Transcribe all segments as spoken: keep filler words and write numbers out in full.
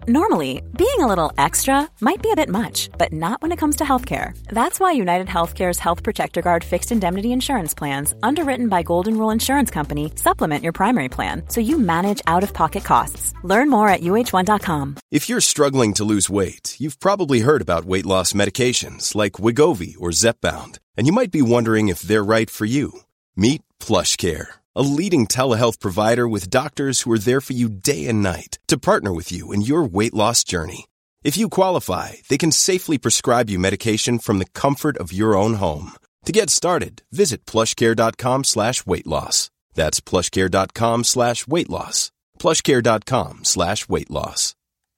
Normally, being a little extra might be a bit much, but not when it comes to healthcare. That's why United Healthcare's Health Protector Guard fixed indemnity insurance plans, underwritten by Golden Rule Insurance Company, supplement your primary plan so you manage out-of-pocket costs. Learn more at U H one dot com. If you're struggling to lose weight, you've probably heard about weight loss medications like Wegovy or Zepbound, and you might be wondering if they're right for you. Meet PlushCare, a leading telehealth provider with doctors who are there for you day and night to partner with you in your weight loss journey. If you qualify, they can safely prescribe you medication from the comfort of your own home. To get started, visit plushcare.com slash weight loss. That's plushcare.com slash weight loss. plushcare.com slash weight loss.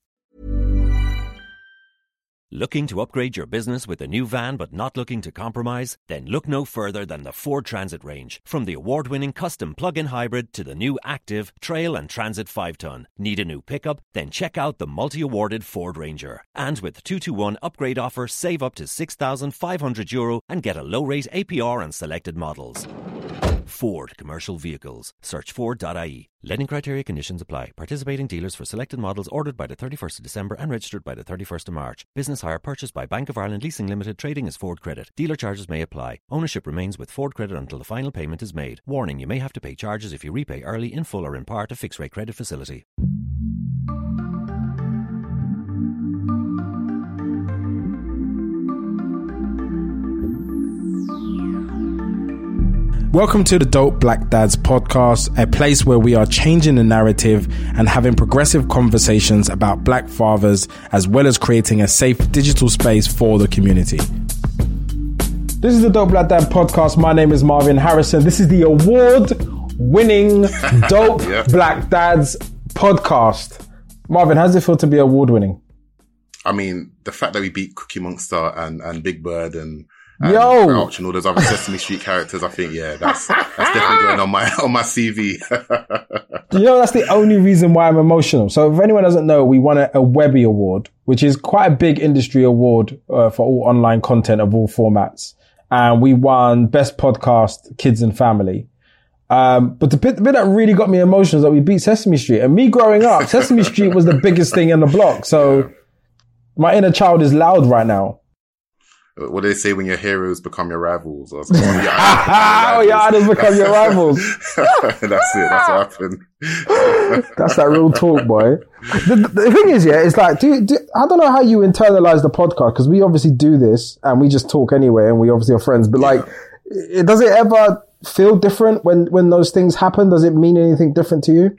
Looking to upgrade your business with a new van but not looking to compromise? Then look no further than the Ford Transit range. From the award-winning custom plug-in hybrid to the new Active, Trail and Transit five ton. Need a new pickup? Then check out the multi-awarded Ford Ranger. And with the two two one upgrade offer, save up to six thousand five hundred euro and get a low-rate A P R on selected models. Ford Commercial Vehicles. Search ford dot I E. Lending criteria conditions apply. Participating dealers for selected models ordered by the thirty-first of December and registered by the thirty-first of March. Business hire purchased by Bank of Ireland Leasing Limited, trading as Ford Credit. Dealer charges may apply. Ownership remains with Ford Credit until the final payment is made. Warning, you may have to pay charges if you repay early, in full or in part, a fixed rate credit facility. Welcome to the Dope Black Dads podcast, a place where we are changing the narrative and having progressive conversations about black fathers, as well as creating a safe digital space for the community. This is the Dope Black Dad podcast. My name is Marvin Harrison. This is the award-winning Dope yeah. Black Dads podcast. Marvin, how does it feel to be award-winning? I mean, the fact that we beat Cookie Monster and, and Big Bird and And Yo, Crouch and all those other Sesame Street characters, I think, yeah, that's that's definitely going on my on my C V. You know, that's the only reason why I'm emotional. So if anyone doesn't know, we won a, a Webby Award, which is quite a big industry award uh, for all online content of all formats. And we won Best Podcast, Kids and Family. Um, but the bit, the bit that really got me emotional is that we beat Sesame Street. And me growing up, Sesame Street was the biggest thing in the block. So my inner child is loud right now. What do they say when your heroes become your rivals? Or something? Your How your idols become your rivals? That's it. That's what happened. That's that real talk, boy. The, the thing is, yeah, it's like, do, do I don't know how you internalize the podcast, because we obviously do this and we just talk anyway, and we obviously are friends. But like, yeah. it, does it ever feel different when when those things happen? Does it mean anything different to you?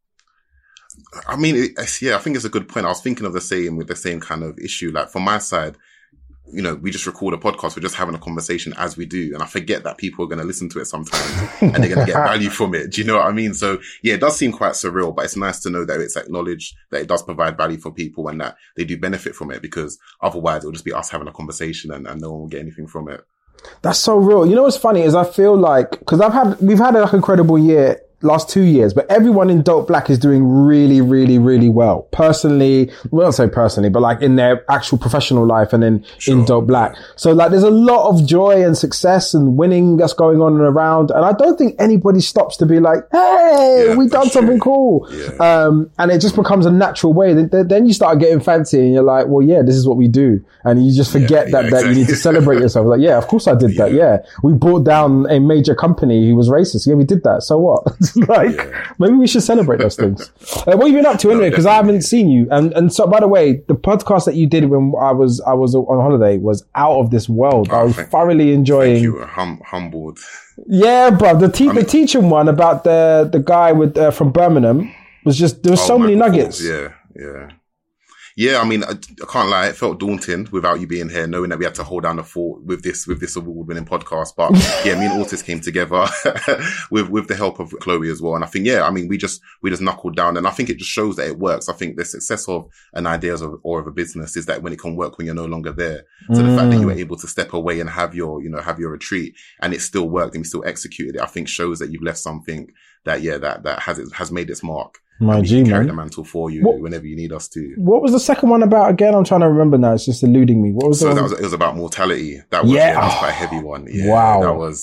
I mean, it, yeah, I think it's a good point. I was thinking of the same with the same kind of issue. Like from my side, you know, we just record a podcast. We're just having a conversation as we do. And I forget that people are going to listen to it sometimes and they're going to get value from it. Do you know what I mean? So yeah, it does seem quite surreal, but it's nice to know that it's acknowledged, that it does provide value for people and that they do benefit from it, because otherwise it'll just be us having a conversation and, and no one will get anything from it. That's so real. You know what's funny is I feel like, cause I've had, we've had like an incredible year last two years, but everyone in Dope Black is doing really, really, really well. Personally, well, I'll say personally, but like in their actual professional life and then sure. in Dope Black. So like there's a lot of joy and success and winning that's going on and around. And I don't think anybody stops to be like, hey, yeah, we done true. something cool. Yeah. Um, and it just becomes a natural way. Then, then you start getting fancy and you're like, well, yeah, this is what we do. And you just forget yeah, that, yeah, that exactly. you need to celebrate yourself. Like, yeah, of course I did yeah. that. Yeah. We brought down a major company who was racist. Yeah, we did that. So what? Like, yeah. maybe we should celebrate those things. Uh, what have you been up to anyway? Because no, I haven't seen you. And and so, by the way, the podcast that you did when I was I was on holiday was out of this world. Oh, I was thank, thoroughly enjoying. Thank you. Hum, humbled. Yeah, bro. The te- I mean, the teaching one about the the guy with uh, from Birmingham was just there was oh, so many Michael nuggets. Forbes. Yeah, yeah. Yeah, I mean, I, I can't lie. It felt daunting without you being here, knowing that we had to hold down the fort with this, with this award-winning podcast. But yeah, me and Otis came together with, with the help of Chloe as well. And I think, yeah, I mean, we just, we just knuckled down, and I think it just shows that it works. I think the success of an idea of, or of a business is that when it can work when you're no longer there. So mm. the fact that you were able to step away and have your, you know, have your retreat and it still worked and you still executed it, I think shows that you've left something that, yeah, that, that has, it has made its mark. My we G, can carry man. the mantle for you what, whenever you need us to. What was the second one about again? I'm trying to remember now. It's just eluding me. What was so the that one? was, it was about mortality. That was, yeah. yeah, that was quite a heavy one. Yeah, wow. That was,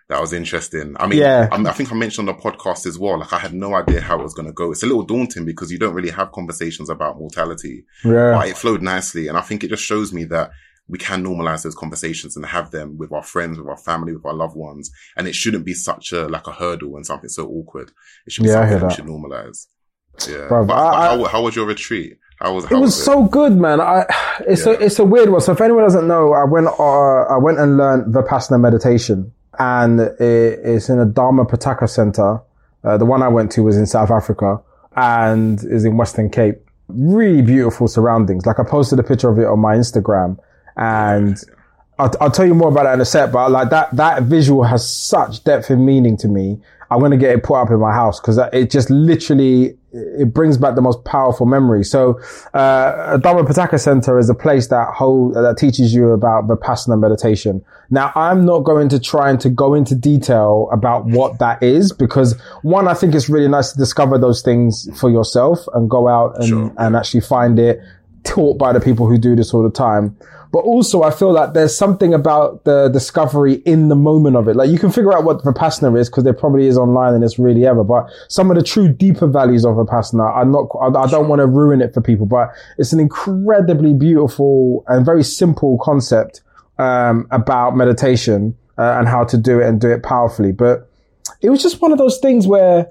That was interesting. I mean, yeah. I, I think I mentioned on the podcast as well, like I had no idea how it was going to go. It's a little daunting because you don't really have conversations about mortality. Yeah. But it flowed nicely. And I think it just shows me that we can normalize those conversations and have them with our friends, with our family, with our loved ones. And it shouldn't be such a, like a hurdle and something so awkward. It should be yeah, something that we should normalize. Yeah. Bro, but, I, but how, I, how was your retreat? How was, how it was, was it? so good, man. I, it's yeah. a, it's a weird one. So if anyone doesn't know, I went, uh, I went and learned Vipassana meditation, and it, it's in a Dharma Pitaka center. Uh, the one I went to was in South Africa and is in Western Cape. Really beautiful surroundings. Like I posted a picture of it on my Instagram, and yeah. I'll, I'll tell you more about that in a sec, but like that, that visual has such depth and meaning to me. I'm going to get it put up in my house because it just literally, it brings back the most powerful memories. So, uh, Dharma Pitaka Center is a place that hold, that teaches you about Vipassana meditation. Now, I'm not going to try and to go into detail about what that is because one, I think it's really nice to discover those things for yourself and go out and, sure. and actually find it taught by the people who do this all the time. But also I feel like there's something about the discovery in the moment of it. Like you can figure out what Vipassana is because there probably is online and it's really ever, but some of the true deeper values of Vipassana are not, I don't want to ruin it for people, but it's an incredibly beautiful and very simple concept, um, about meditation, uh, and how to do it and do it powerfully. But it was just one of those things where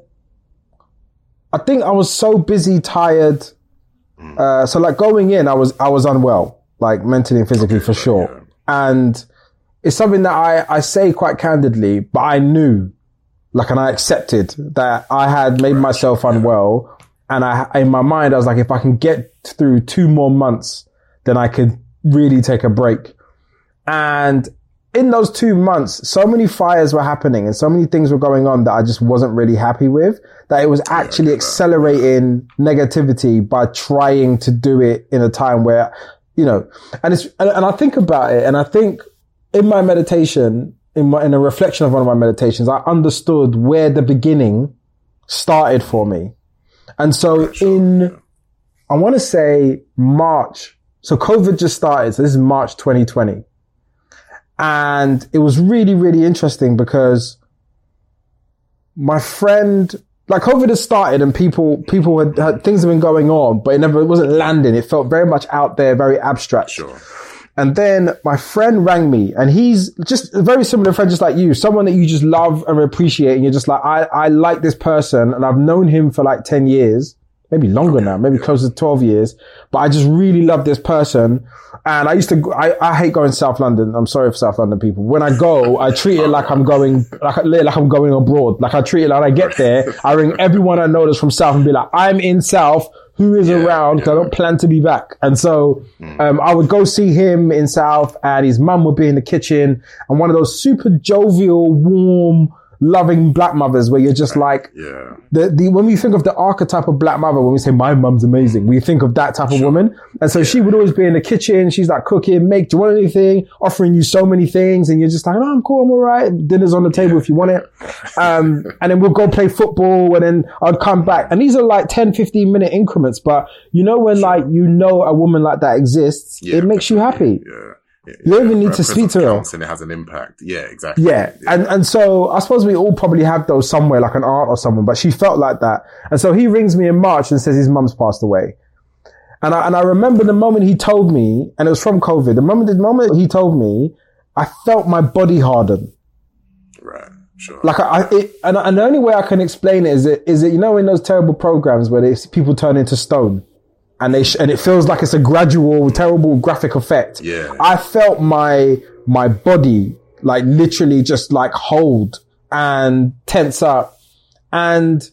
I think I was so busy, tired. Uh, so like going in, I was, I was unwell. Like mentally and physically for sure. And it's something that I, I say quite candidly, but I knew, like, and I accepted that I had made myself unwell. And I, in my mind, I was like, if I can get through two more months, then I could really take a break. And in those two months, so many fires were happening and so many things were going on that I just wasn't really happy with, that it was actually accelerating negativity by trying to do it in a time where, you know, and it's, and, and I think about it, and I think in my meditation, in my, in a reflection of one of my meditations, I understood where the beginning started for me. And so in, I want to say March, so COVID just started. So this is March twenty twenty. And it was really, really interesting because my friend, like COVID had started and people, people had, had, things have been going on, but it never, it wasn't landing. It felt very much out there, very abstract. Sure. And then my friend rang me, and he's just a very similar friend, just like you, someone that you just love and appreciate. And you're just like, I, I like this person and I've known him for like ten years, maybe longer okay. now, maybe yeah. close to twelve years, but I just really love this person. And I used to, I, I hate going to South London. I'm sorry for South London people. When I go, I treat it like I'm going, like, like I'm going abroad. Like I treat it like I get there, I ring everyone I know that's from South and be like, I'm in South. Who is yeah, around? Because yeah. I don't plan to be back. And so, mm. um, I would go see him in South, and his mum would be in the kitchen, and one of those super jovial, warm, loving black mothers where you're just like, yeah. the, the, when we think of the archetype of black mother, when we say my mum's amazing, we think of that type of sure. woman. And so yeah. she would always be in the kitchen. She's like cooking, make, do you want anything? Offering you so many things. And you're just like, oh, I'm cool. I'm all right. Dinner's on the table yeah. if you want it. Um, and then we'll go play football, and then I'd come back. And these are like ten, fifteen minute increments. But you know, when sure. like, you know, a woman like that exists, yeah, it makes you happy. Yeah. Yeah, you don't even need to speak to her. And it has an impact. Yeah, exactly. Yeah. yeah. And, and so I suppose we all probably have those somewhere, like an aunt or someone, but she felt like that. And so he rings me in March and says his mum's passed away. And I, and I remember the moment he told me, and it was from COVID, the moment, the moment he told me, I felt my body harden. Right. Sure. Like I, I it, and, and the only way I can explain it is it, is it, you know, in those terrible programs where they, people turn into stone. And they sh- and it feels like it's a gradual, terrible graphic effect. Yeah. I felt my my body like literally just like hold and tense up, and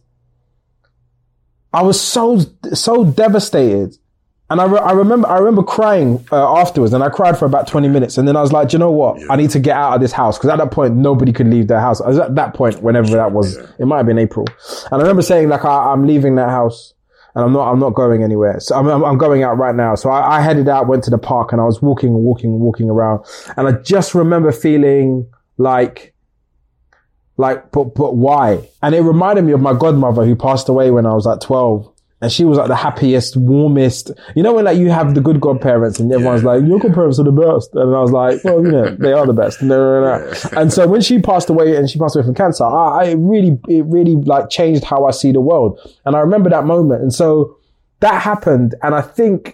I was so so devastated. And I re- I remember I remember crying uh, afterwards, and I cried for about twenty minutes, and then I was like, do you know what? Yeah. I need to get out of this house, because at that point nobody could leave their house. I was at that point, whenever that was, yeah. it might have been April, and I remember saying like, I- I'm leaving that house. And I'm not, I'm not going anywhere. So I'm, I'm, I'm going out right now. So I, I headed out, went to the park, and I was walking and walking and walking around. And I just remember feeling like, like, but, but why? And it reminded me of my godmother who passed away when I was like twelve. And she was like the happiest, warmest. You know when like you have the good godparents and everyone's yeah, like, your yeah. godparents are the best. And I was like, well, you know, they are the best. No, no, no. Yeah. And so when she passed away and she passed away from cancer, I, I it really, it really like changed how I see the world. And I remember that moment. And so that happened. And I think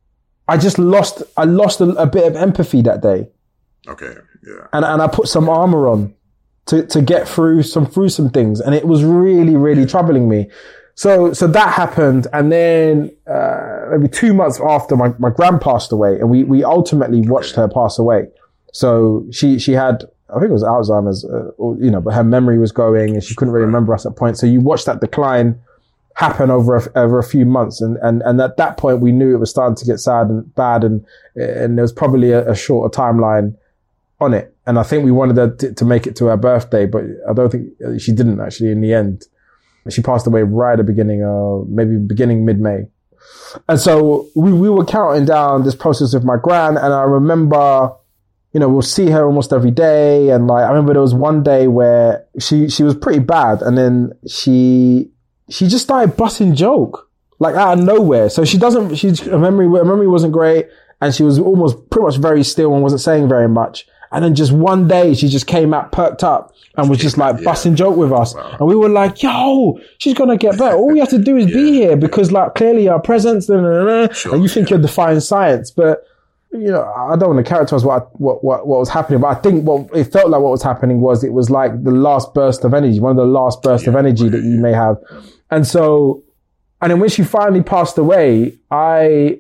I just lost, I lost a, a bit of empathy that day. Okay. Yeah. And, and I put some armor on to, to get through some, through some things. And it was really, really troubling me. So, so that happened. And then, uh, maybe two months after my, my gran passed away and we, we ultimately watched her pass away. So she, she had, I think it was Alzheimer's, uh, or, you know, but her memory was going and she couldn't really remember us at that point. So you watched that decline happen over a, over a few months. And, and, and at that point we knew it was starting to get sad and bad. And, and there was probably a, a shorter timeline on it. And I think we wanted her to, to make it to her birthday, but I don't think she didn't actually in the end. She passed away right at the beginning of, maybe beginning mid-May. And so we, we were counting down this process with my gran. And I remember, you know, we'll see her almost every day. And like, I remember there was one day where she, she was pretty bad. And then she, she just started busting joke, like out of nowhere. So she doesn't, she, her memory, her memory wasn't great. And she was almost pretty much very still and wasn't saying very much. And then just one day she just came out perked up and was just like yeah. busting joke with us. Wow. And we were like, yo, she's going to get better. All we have to do is yeah. be here because like clearly our presence, blah, blah, blah, sure, and you think yeah. you're defying science. But, you know, I don't want to characterize what, I, what, what, what was happening, but I think what it felt like what was happening was it was like the last burst of energy, one of the last bursts yeah, of energy right. that you may have. And so, and then when she finally passed away, I,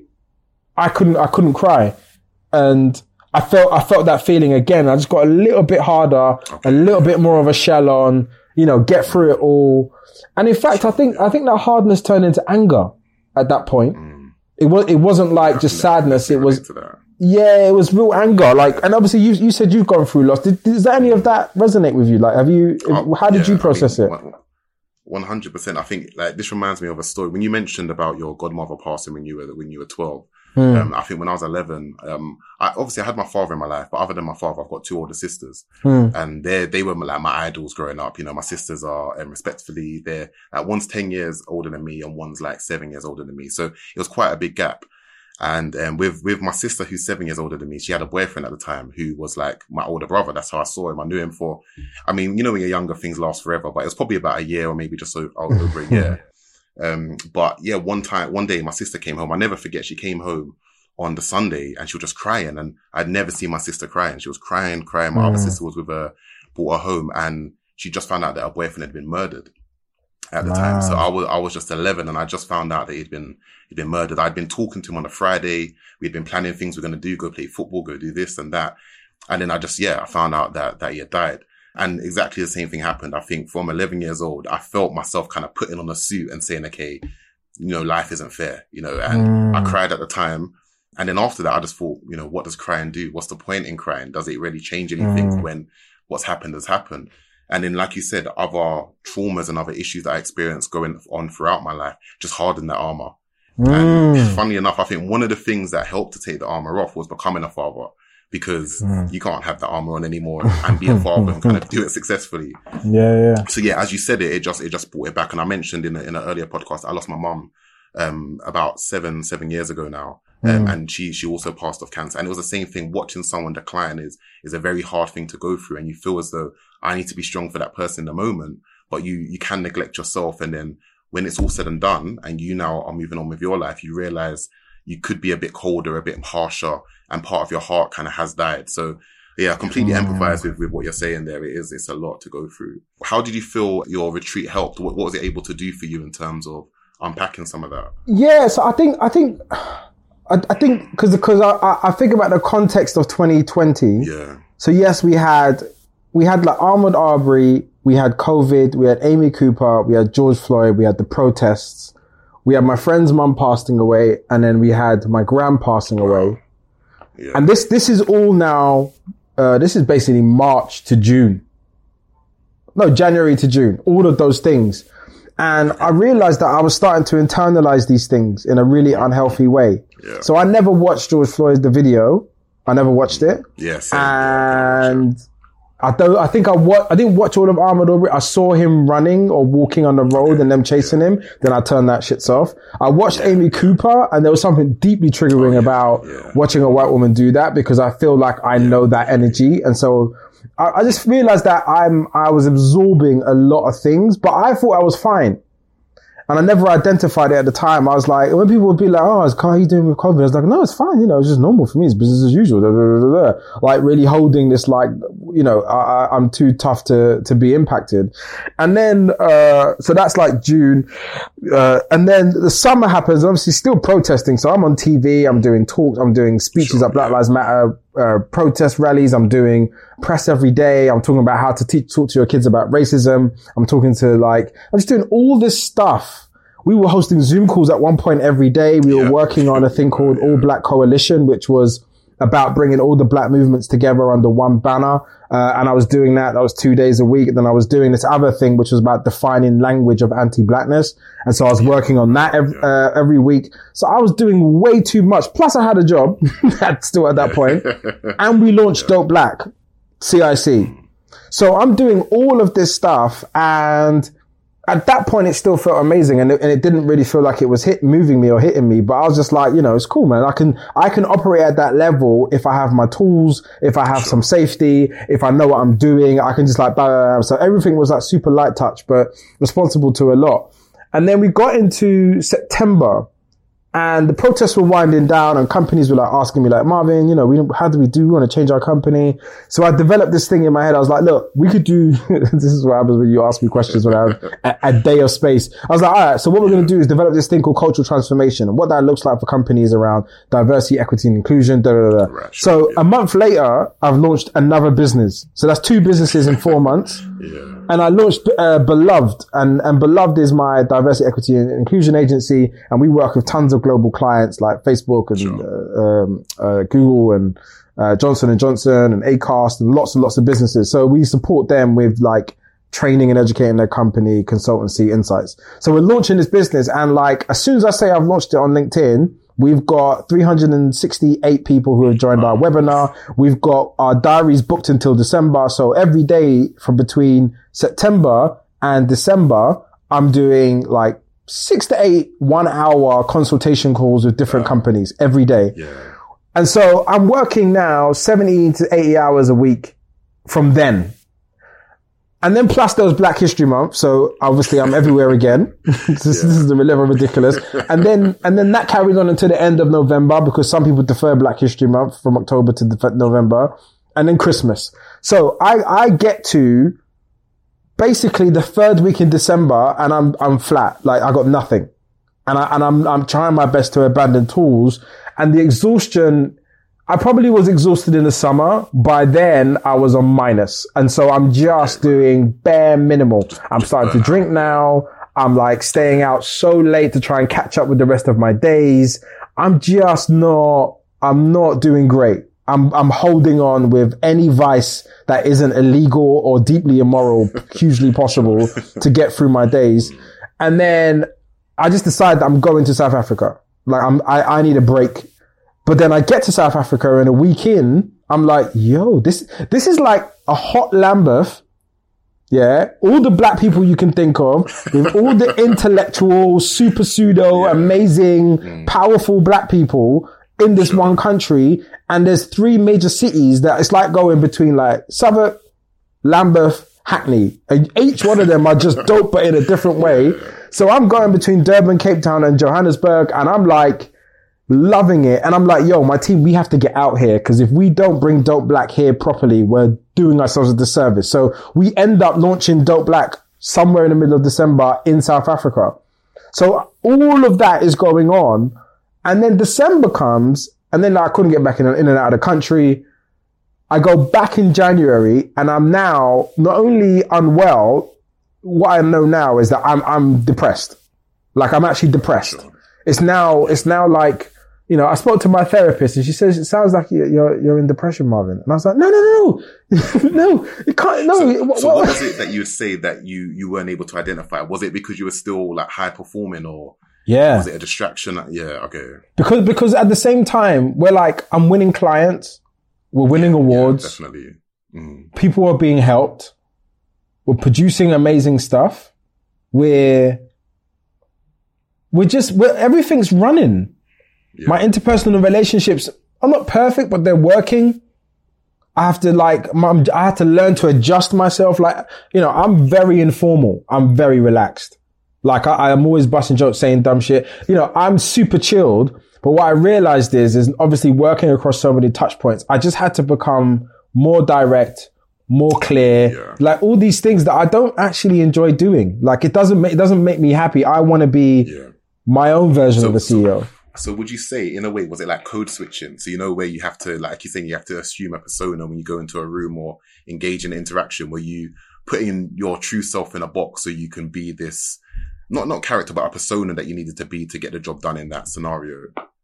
I couldn't, I couldn't cry. And, I felt, I felt that feeling again. I just got a little bit harder, okay. a little bit more of a shell on, you know, get through it all. And in fact, I think, I think that hardness turned into anger at that point. Mm. It was, it wasn't like just sadness. It was, yeah, it was real anger. Like, and obviously you, you said you've gone through loss. Did, does any of that resonate with you? Like, have you, oh, how did yeah, you process I mean, it? one hundred percent. I think like this reminds me of a story. When you mentioned about your godmother passing when you were, when you were twelve. Mm. Um, I think when I was eleven, um, I obviously I had my father in my life, but other than my father, I've got two older sisters, mm. and they they were like my idols growing up. You know, my sisters are, um, respectfully, they're like one's ten years older than me, and one's like seven years older than me. So it was quite a big gap. And um, with with my sister, who's seven years older than me, she had a boyfriend at the time who was like my older brother. That's how I saw him. I knew him for, I mean, you know, when you're younger, things last forever, but it was probably about a year or maybe just so, over a year. Um, but yeah, one time, one day my sister came home. I never forget. She came home on the Sunday and she was just crying, and I'd never seen my sister crying. She was crying, crying. My mm. other sister was with her, brought her home, and she just found out that her boyfriend had been murdered at the wow. time. So I was, I was just eleven, and I just found out that he'd been, he'd been murdered. I'd been talking to him on a Friday. We'd been planning things we're going to do, go play football, go do this and that. And then I just, yeah, I found out that, that he had died. And exactly the same thing happened. I think from eleven years old, I felt myself kind of putting on a suit and saying, okay, you know, life isn't fair, you know, and mm. I cried at the time. And then after that, I just thought, you know, what does crying do? What's the point in crying? Does it really change anything mm. when what's happened has happened? And then, like you said, other traumas and other issues that I experienced going on throughout my life just hardened that armor. Mm. And funny enough, I think one of the things that helped to take the armor off was becoming a father, because mm. you can't have the armor on anymore and be a father and kind of do it successfully. Yeah, yeah. So yeah, as you said it, it just, it just brought it back. And I mentioned in a, in an earlier podcast, I lost my mum, um, about seven, seven years ago now. Um, mm. and she, she also passed off cancer. And it was the same thing. Watching someone decline is, is a very hard thing to go through. And you feel as though I need to be strong for that person in the moment, but you, you can neglect yourself. And then when it's all said and done and you now are moving on with your life, you realize you could be a bit colder, a bit harsher, and part of your heart kind of has died. So yeah, I completely mm. empathize with, with what you're saying there. It is, it's a lot to go through. How did you feel your retreat helped? What, what was it able to do for you in terms of unpacking some of that? Yeah, so I think, I think, I, I think because because I, I think about the context of twenty twenty. Yeah. So yes, we had we had like Ahmaud Arbery, we had COVID, we had Amy Cooper, we had George Floyd, we had the protests, we had my friend's mum passing away, and then we had my gran passing wow. away. Yeah. And this this is all now. Uh, this is basically March to June. No, January to June. All of those things. And I realized that I was starting to internalize these things in a really unhealthy way. Yeah. So I never watched George Floyd's the video. I never watched it. Yes. Yeah, and I don't, I think I wa- I didn't watch all of Armored Aubrey. I saw him running or walking on the road and them chasing him. Then I turned that shits off. I watched yeah. Amy Cooper, and there was something deeply triggering oh, yeah. about yeah. watching a white woman do that, because I feel like I know that energy. And so I, I just realized that I'm, I was absorbing a lot of things, but I thought I was fine. And I never identified it at the time. I was like, when people would be like, oh, how are you doing with COVID? I was like, no, it's fine. You know, it's just normal for me. It's business as usual. Da, da, da, da. Like really holding this, like, you know, I, I'm too tough to, to be impacted. And then, uh, so that's like June. Uh, and then the summer happens, obviously still protesting. So I'm on T V. I'm doing talks. I'm doing speeches sure. at Black Lives Matter, uh, protest rallies. I'm doing press every day. I'm talking about how to teach, talk to your kids about racism. I'm talking to like, I'm just doing all this stuff. We were hosting Zoom calls at one point every day. We yeah. were working on a thing called All Black Coalition, which was about bringing all the black movements together under one banner. Uh, and I was doing that. That was two days a week. And then I was doing this other thing, which was about defining language of anti-blackness. And so I was working on that every, uh, every week. So I was doing way too much. Plus I had a job still at that point. And we launched Dope Black, C I C. So I'm doing all of this stuff, and at that point, it still felt amazing, and it, and it didn't really feel like it was hit, moving me or hitting me. But I was just like, you know, it's cool, man. I can, I can operate at that level if I have my tools, if I have some safety, if I know what I'm doing. I can just like, blah, blah, blah. So everything was like super light touch, but responsible to a lot. And then we got into September, and the protests were winding down, and companies were like asking me like, Marvin, you know, we, how do we do? We want to change our company. So I developed this thing in my head. I was like, look, we could do, this is what happens when you ask me questions when I have a, a day of space. I was like, all right, so what we're going to do is develop this thing called cultural transformation, and what that looks like for companies around diversity, equity, and inclusion. Da, da, da. Right, so yeah. a month later, I've launched another business. So that's two businesses in four months. Yeah. And I launched uh, Beloved, and, and Beloved is my diversity, equity, and inclusion agency. And we work with tons of global clients like Facebook and sure. uh, um, uh, Google and uh, Johnson and Johnson and Acast and lots and lots of businesses. So we support them with like training and educating their company, consultancy, insights. So we're launching this business, and like as soon as I say I've launched it on LinkedIn, we've got three hundred sixty-eight people who have joined our webinar. We've got our diaries booked until December. So every day from between September and December, I'm doing like six to eight one hour consultation calls with different yeah. companies every day. Yeah. And so I'm working now seventy to eighty hours a week from then. And then plus there was Black History Month. So obviously I'm everywhere again. this, yeah. this is a level ridiculous. And then, and then that carried on until the end of November, because some people defer Black History Month from October to November, and then Christmas. So I, I get to basically the third week in December, and I'm, I'm flat. Like I got nothing. And I, and I'm, I'm trying my best to abandon tools, and the exhaustion, I probably was exhausted in the summer. By then I was on minus. And so I'm just doing bare minimal. I'm starting to drink now. I'm like staying out so late to try and catch up with the rest of my days. I'm just not, I'm not doing great. I'm, I'm holding on with any vice that isn't illegal or deeply immoral, hugely possible to get through my days. And then I just decided that I'm going to South Africa. Like I'm, I, I need a break. But then I get to South Africa, and a week in, I'm like, yo, this, this is like a hot Lambeth. Yeah. All the black people you can think of, with all the intellectual, super pseudo, yeah. amazing, mm. powerful black people in this sure. one country. And there's three major cities that it's like going between like Southwark, Lambeth, Hackney. And each one of them are just dope, but in a different way. So I'm going between Durban, Cape Town, and Johannesburg, and I'm like, loving it. And I'm like, yo, my team, we have to get out here, because if we don't bring Dope Black here properly, we're doing ourselves a disservice. So we end up launching Dope Black somewhere in the middle of December in South Africa. So all of that is going on. And then December comes, and then I couldn't get back in, in and out of the country. I go back in January, and I'm now not only unwell, what I know now is that I'm, I'm depressed. Like I'm actually depressed. It's now, it's now like, you know, I spoke to my therapist, and she says, it sounds like you're, you're, you're in depression, Marvin. And I was like, no, no, no, no, no, it can't, no. So, what, so what was it that you would say that you, you weren't able to identify? Was it because you were still like high performing, or yeah, was it a distraction? Yeah. Okay. Because, because at the same time, we're like, I'm winning clients. We're winning yeah, awards. Yeah, definitely. Mm. People are being helped. We're producing amazing stuff. We're, we're just, we're, everything's running. Yeah. My interpersonal relationships are not perfect, but they're working. I have to like, I have to learn to adjust myself. Like, you know, I'm very informal. I'm very relaxed. Like I, I'm always busting jokes, saying dumb shit. You know, I'm super chilled. But what I realized is, is obviously working across so many touch points, I just had to become more direct, more clear, yeah. like all these things that I don't actually enjoy doing. Like it doesn't make, it doesn't make me happy. I want to be yeah. my own version so, of a C E O. So, so would you say, in a way, was it like code switching? So, you know, where you have to, like you're saying, you have to assume a persona when you go into a room or engage in interaction, where you put in your true self in a box so you can be this, not, not character, but a persona that you needed to be to get the job done in that scenario.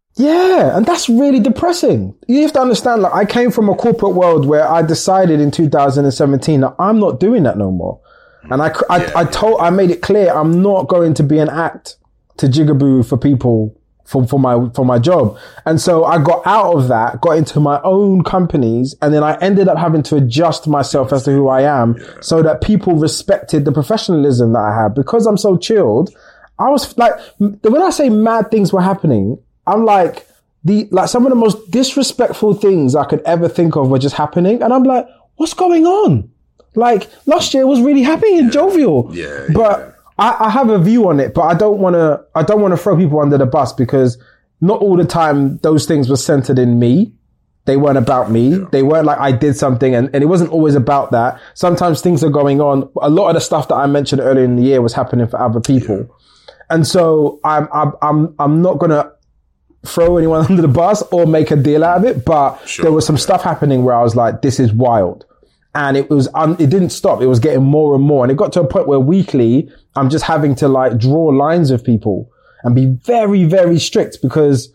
Yeah. And that's really depressing. You have to understand, like I came from a corporate world where I decided in two thousand seventeen that I'm not doing that no more. And I, I, yeah, I told, I made it clear I'm not going to be an act to jigaboo for people for, for my, for my job. And so I got out of that, got into my own companies, and then I ended up having to adjust myself as to who I am yeah. so that people respected the professionalism that I had. Because I'm so chilled, I was like, when I say mad things were happening, I'm like, the, like some of the most disrespectful things I could ever think of were just happening. And I'm like, what's going on? Like last year was really happy and yeah. jovial. Yeah. But yeah. I, I have a view on it, but I don't want to, I don't want to throw people under the bus, because not all the time those things were centered in me. They weren't about me. Yeah. They weren't like I did something, and, and it wasn't always about that. Sometimes things are going on. A lot of the stuff that I mentioned earlier in the year was happening for other people. Yeah. And so I'm, I'm, I'm, I'm not going to throw anyone under the bus or make a deal out of it, but sure. there was some yeah. stuff happening where I was like, this is wild. And it was, um, it didn't stop. It was getting more and more. And it got to a point where weekly, I'm just having to like draw lines with people and be very, very strict, because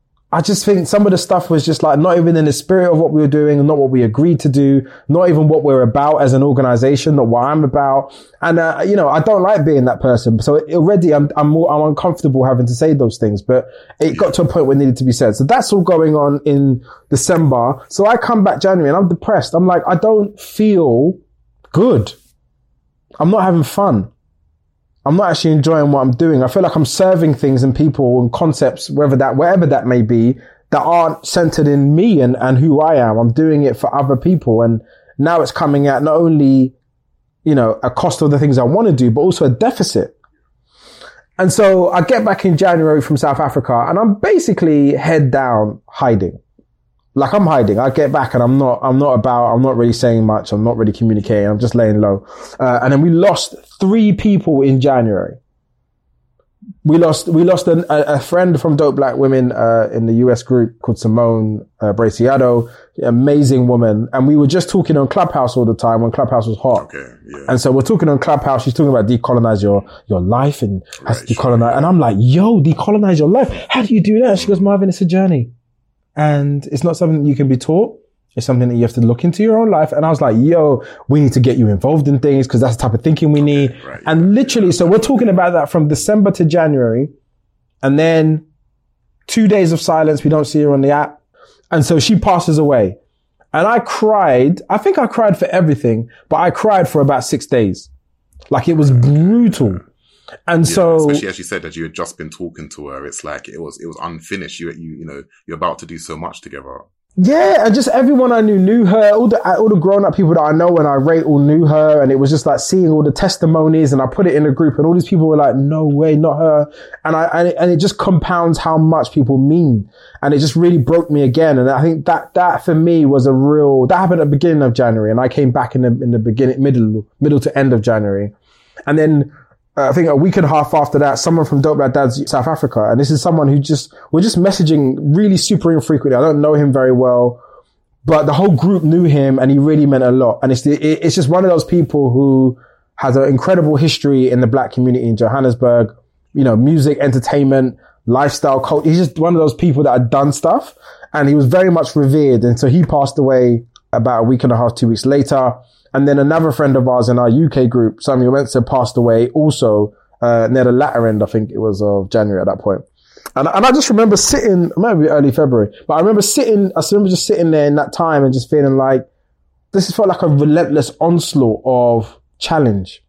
I just think some of the stuff was just like not even in the spirit of what we were doing, and not what we agreed to do, not even what we're about as an organization, not what I'm about. And, uh, you know, I don't like being that person. So already I'm, I'm more, I'm uncomfortable having to say those things, but it got to a point where it needed to be said. So that's all going on in December. So I come back January and I'm depressed. I'm like, I don't feel good. I'm not having fun. I'm not actually enjoying what I'm doing. I feel like I'm serving things and people and concepts, whether that, wherever that may be, that aren't centered in me and, and who I am. I'm doing it for other people. And now it's coming at not only, you know, a cost of the things I want to do, but also a deficit. And so I get back in January from South Africa and I'm basically head down hiding. Like I'm hiding. I get back and I'm not, I'm not about, I'm not really saying much. I'm not really communicating. I'm just laying low. Uh, and then we lost three people in January. We lost, we lost a, a friend from Dope Black Women, uh, in the U S group called Simone, uh, Braciado, amazing woman. And we were just talking on Clubhouse all the time when Clubhouse was hot. Okay, yeah. And so we're talking on Clubhouse. She's talking about decolonize your, your life and right, decolonize. Sure. And I'm like, yo, decolonize your life. How do you do that? She goes, Marvin, it's a journey. And it's not something that you can be taught. It's something that you have to look into your own life. And I was like, yo, we need to get you involved in things because that's the type of thinking we need. Okay, right, and yeah, literally, yeah. so we're talking about that from December to January. And then two days of silence. We don't see her on the app. And so she passes away. And I cried. I think I cried for everything, but I cried for about six days. Like it was brutal. And yeah, so, especially as you said that you had just been talking to her, it's like it was it was unfinished. You you you know you're about to do so much together. Yeah, and just everyone I knew knew her. All the all the grown up people that I know and I rate all knew her, and it was just like seeing all the testimonies. And I put it in a group, and all these people were like, "No way, not her." And I and it, and it just compounds how much people mean, and it just really broke me again. And I think that that for me was a real that happened at the beginning of January, and I came back in the in the beginning middle middle to end of January, and then. Uh, I think a week and a half after that, someone from Dope Black Dads South Africa, and this is someone who just, we're just messaging really super infrequently. I don't know him very well, but the whole group knew him and he really meant a lot. And it's the, it's just one of those people who has an incredible history in the Black community in Johannesburg, you know, music, entertainment, lifestyle, culture. He's just one of those people that had done stuff, and he was very much revered. And so he passed away about a week and a half, two weeks later. And then another friend of ours in our U K group, Samuel Mensa, passed away also uh, near the latter end, I think it was of January at that point. And, and I just remember sitting, maybe early February, but I remember sitting, I remember just sitting there in that time and just feeling like, this felt like a relentless onslaught of challenge.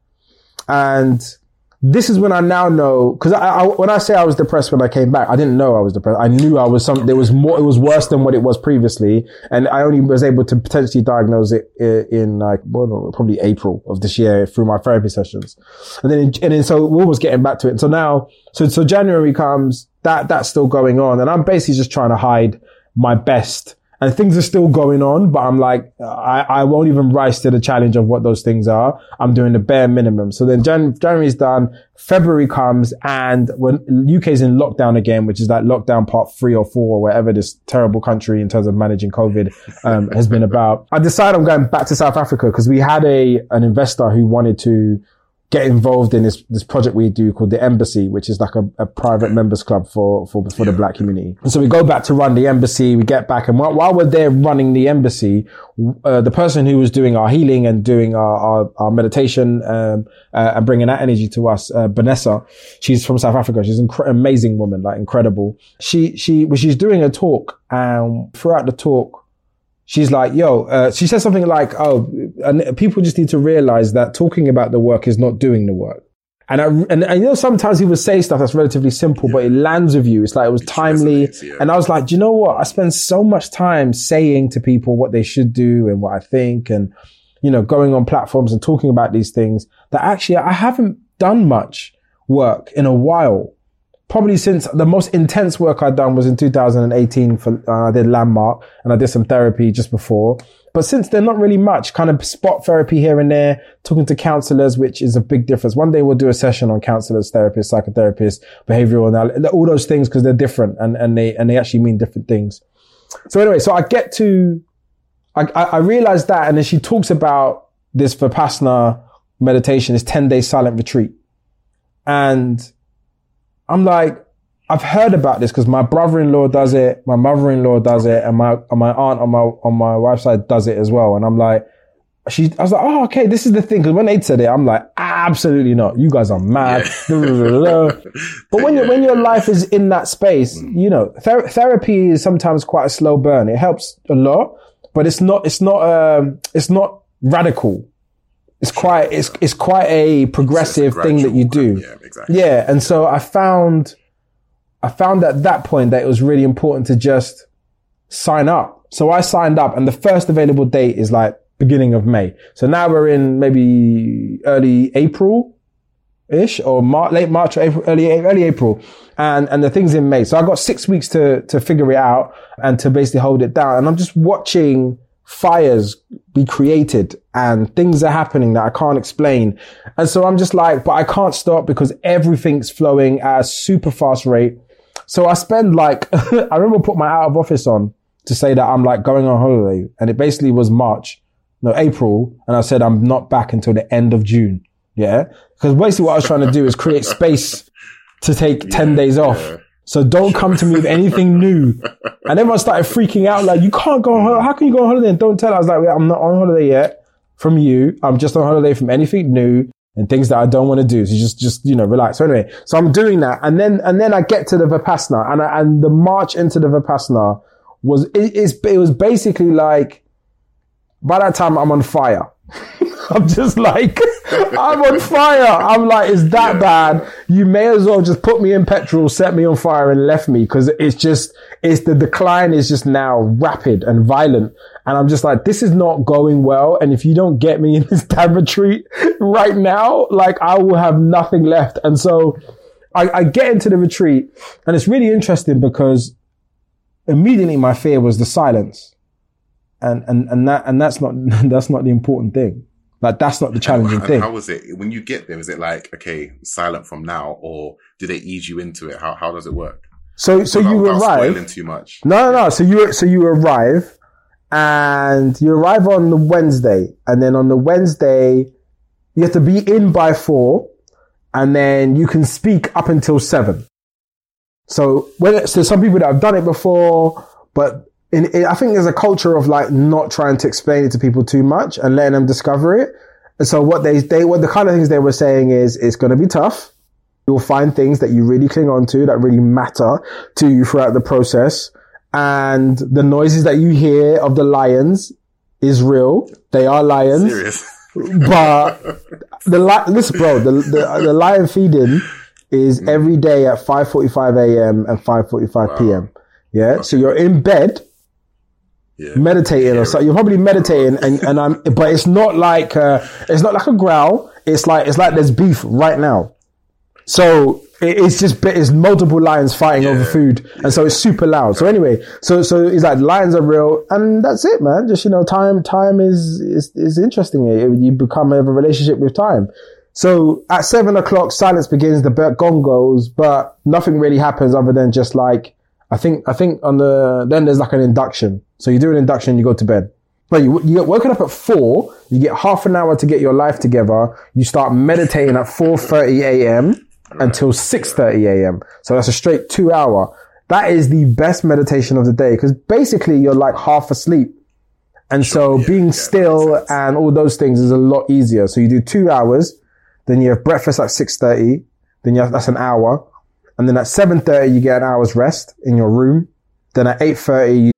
And this is when I now know, because I, I, when I say I was depressed when I came back, I didn't know I was depressed. I knew I was some, there was more, it was worse than what it was previously. And I only was able to potentially diagnose it in, in like, well, probably April of this year through my therapy sessions. And then, and then, so we're almost getting back to it. And so now, so, so January comes, that, that's still going on. And I'm basically just trying to hide my best. And things are still going on, but I'm like, I, I won't even rise to the challenge of what those things are. I'm doing the bare minimum. So then Jan- January's done, February comes, and when U K's in lockdown again, which is like lockdown part three or four, or whatever this terrible country in terms of managing COVID, um, has been about. I decided I'm going back to South Africa because we had a, an investor who wanted to get involved in this, this project we do called the Embassy, which is like a, a private members club for, for, for the black community. And so we go back to run the Embassy, we get back, and while, while we're there running the Embassy, uh, the person who was doing our healing and doing our, our, our meditation, um, uh, and bringing that energy to us, uh, Vanessa, she's from South Africa. She's an incre- amazing woman, like incredible. She, she, well, she's doing a talk, and throughout the talk, she's like, yo, uh, she says something like, oh, and people just need to realize that talking about the work is not doing the work. And I, and I know sometimes people say stuff that's relatively simple, yeah. but it lands with you. It's like, it was timely. Yeah. And I was like, do you know what? I spend so much time saying to people what they should do and what I think, and, you know, going on platforms and talking about these things, that actually I haven't done much work in a while. Probably since the most intense work I'd done was in two thousand eighteen for, uh, I did Landmark, and I did some therapy just before. But since then, not really much, kind of spot therapy here and there, talking to counselors, which is a big difference. One day we'll do a session on counselors, therapists, psychotherapists, behavioral analysis, all those things, because they're different and, and they, and they actually mean different things. So anyway, so I get to, I, I, I realized that, and then she talks about this Vipassana meditation, this ten day silent retreat. And I'm like, I've heard about this because my brother-in-law does it, my mother-in-law does it, and my and my aunt on my on my wife's side does it as well. And I'm like, she, I was like, oh, okay, this is the thing. Because when they said it, I'm like, absolutely not. You guys are mad. Yeah. But when you when your life is in that space, you know, ther- therapy is sometimes quite a slow burn. It helps a lot, but it's not it's not um it's not radical. It's quite, it's, it's quite a progressive a thing that you do. Yeah, exactly. Yeah. And so I found, I found at that point that it was really important to just sign up. So I signed up, and the first available date is like beginning of May. So now we're in maybe early April-ish, or Mar- late March or April, early, early April. And, and the thing's in May. So I got six weeks to, to figure it out and to basically hold it down. And I'm just watching fires be created and things are happening that I can't explain. And so I'm just like, but I can't stop because everything's flowing at a super fast rate. So I spend like, I remember put my out of office on to say that I'm like going on holiday, and it basically was March, no, April. And I said, I'm not back until the end of June. Yeah. Because basically what I was trying to do is create space to take yeah, ten days off. Yeah. So don't come to me with anything new. And everyone started freaking out like, you can't go on holiday. How can you go on holiday and don't tell? I was like, wait, I'm not on holiday yet from you. I'm just on holiday from anything new and things that I don't want to do. So just, just, you know, relax. So anyway, so I'm doing that. And then, and then I get to the Vipassana, and I, and the march into the Vipassana was, it, it's, it was basically like, by that time I'm on fire. I'm just like, I'm on fire. I'm like, it's that yeah. bad. You may as well just put me in petrol, set me on fire and left me, because it's just, it's the decline is just now rapid and violent. And I'm just like, this is not going well. And if you don't get me in this damn retreat right now, like I will have nothing left. And so I, I get into the retreat, and it's really interesting because immediately my fear was the silence. And, and, and that, and that's not, that's not the important thing. Like, that's not the challenging and, and thing. How was it when you get there? Is it like, okay, silent from now, or do they ease you into it? How, how does it work? So, so without, you without arrive. Spoiling too much. No, no, no. So you, so you arrive, and you arrive on the Wednesday, and then on the Wednesday, you have to be in by four, and then you can speak up until seven. So when, so some people that have done it before, but In, in, I think there's a culture of like not trying to explain it to people too much and letting them discover it. And so what they, they, what the kind of things they were saying is, it's going to be tough. You'll find things that you really cling on to that really matter to you throughout the process. And the noises that you hear of the lions, is real. They are lions. Serious. But the li- listen, bro, the, the the lion feeding is mm. every day at five forty-five a.m. and five forty-five wow. p.m. Yeah, okay. So you're in bed, yeah. meditating yeah. or so. You're probably meditating, and and I'm, but it's not like uh, it's not like a growl. It's like it's like there's beef right now. So it's just it's multiple lions fighting yeah. over food, yeah. and so it's super loud. So anyway, so so it's like lions are real, and that's it, man. Just you know, time time is is is interesting. You become have a relationship with time. So at seven o'clock, silence begins. The gong goes, but nothing really happens other than just like I think I think on the then there's like an induction. So you do an induction, you go to bed. But you, you get woken up at four. You get half an hour to get your life together. You start meditating at four thirty a.m. until six thirty a.m. So that's a straight two hour. That is the best meditation of the day because basically you're like half asleep. And so yeah, being yeah, still and all those things is a lot easier. So you do two hours, then you have breakfast at six thirty, then you have, that's an hour. And then at seven thirty, you get an hour's rest in your room. Then at eight thirty, you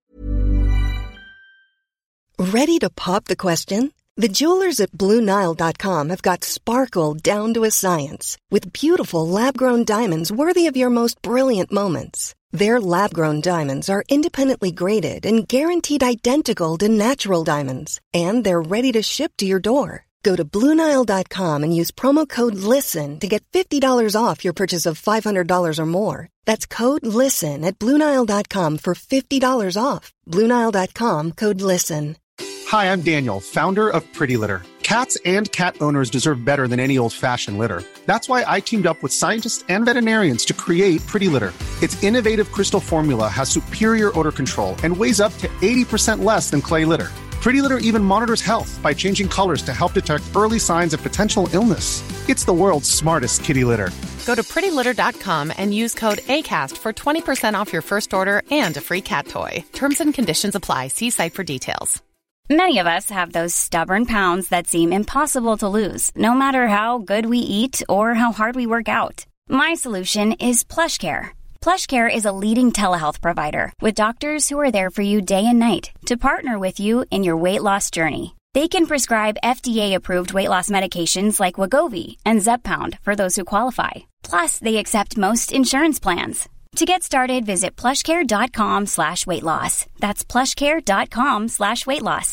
Ready to pop the question? The jewelers at Blue Nile dot com have got sparkle down to a science with beautiful lab-grown diamonds worthy of your most brilliant moments. Their lab-grown diamonds are independently graded and guaranteed identical to natural diamonds, and they're ready to ship to your door. Go to Blue Nile dot com and use promo code LISTEN to get fifty dollars off your purchase of five hundred dollars or more. That's code LISTEN at Blue Nile dot com for fifty dollars off. Blue Nile dot com, code LISTEN. Hi, I'm Daniel, founder of Pretty Litter. Cats and cat owners deserve better than any old-fashioned litter. That's why I teamed up with scientists and veterinarians to create Pretty Litter. Its innovative crystal formula has superior odor control and weighs up to eighty percent less than clay litter. Pretty Litter even monitors health by changing colors to help detect early signs of potential illness. It's the world's smartest kitty litter. Go to pretty litter dot com and use code ACAST for twenty percent off your first order and a free cat toy. Terms and conditions apply. See site for details. Many of us have those stubborn pounds that seem impossible to lose, no matter how good we eat or how hard we work out. My solution is PlushCare. PlushCare is a leading telehealth provider with doctors who are there for you day and night to partner with you in your weight loss journey. They can prescribe F D A-approved weight loss medications like Wegovy and Zepbound for those who qualify. Plus, they accept most insurance plans. To get started, visit plushcare.com slash weight loss. That's plushcare.com slash weight loss.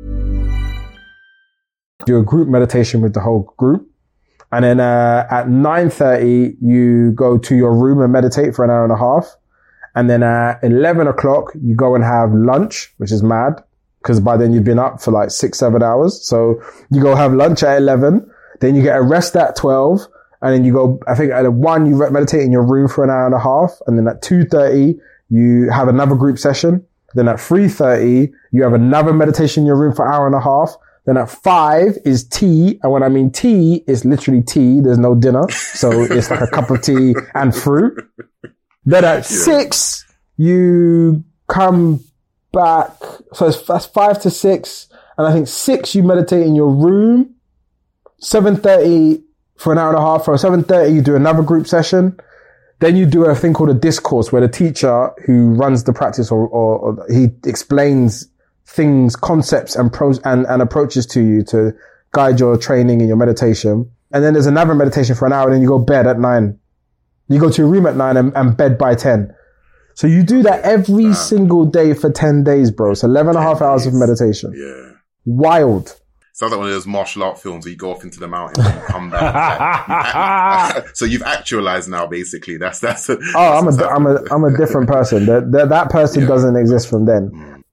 Do a group meditation with the whole group. And then uh, at nine thirty, you go to your room and meditate for an hour and a half. And then at eleven o'clock, you go and have lunch, which is mad because by then you've been up for like six, seven hours. So you go have lunch at eleven. Then you get a rest at twelve. And then you go, I think at one, you meditate in your room for an hour and a half. And then at two thirty, you have another group session. Then at three thirty, you have another meditation in your room for an hour and a half. Then at five is tea. And when I mean tea, it's literally tea. There's no dinner. So it's like a cup of tea and fruit. Then at yeah. six, you come back. So it's, that's five to six. And I think six, you meditate in your room. seven thirty, for an hour and a half. For seven thirty, you do another group session. Then you do a thing called a discourse where the teacher who runs the practice or, or, or he explains things, concepts and pros and, and approaches to you to guide your training and your meditation. And then there's another meditation for an hour and then you go bed at nine. You go to your room at nine and, and bed by ten. So you do that every wow. single day for ten days, bro. It's eleven and a half hours of meditation. Yeah. Wild. Sounds like one of those martial art films where you go off into the mountains and come back. Like, so you've actualized now, basically. That's that's. A, oh, that's I'm a I'm a I'm a different person. That that, that person yeah. doesn't exist from then.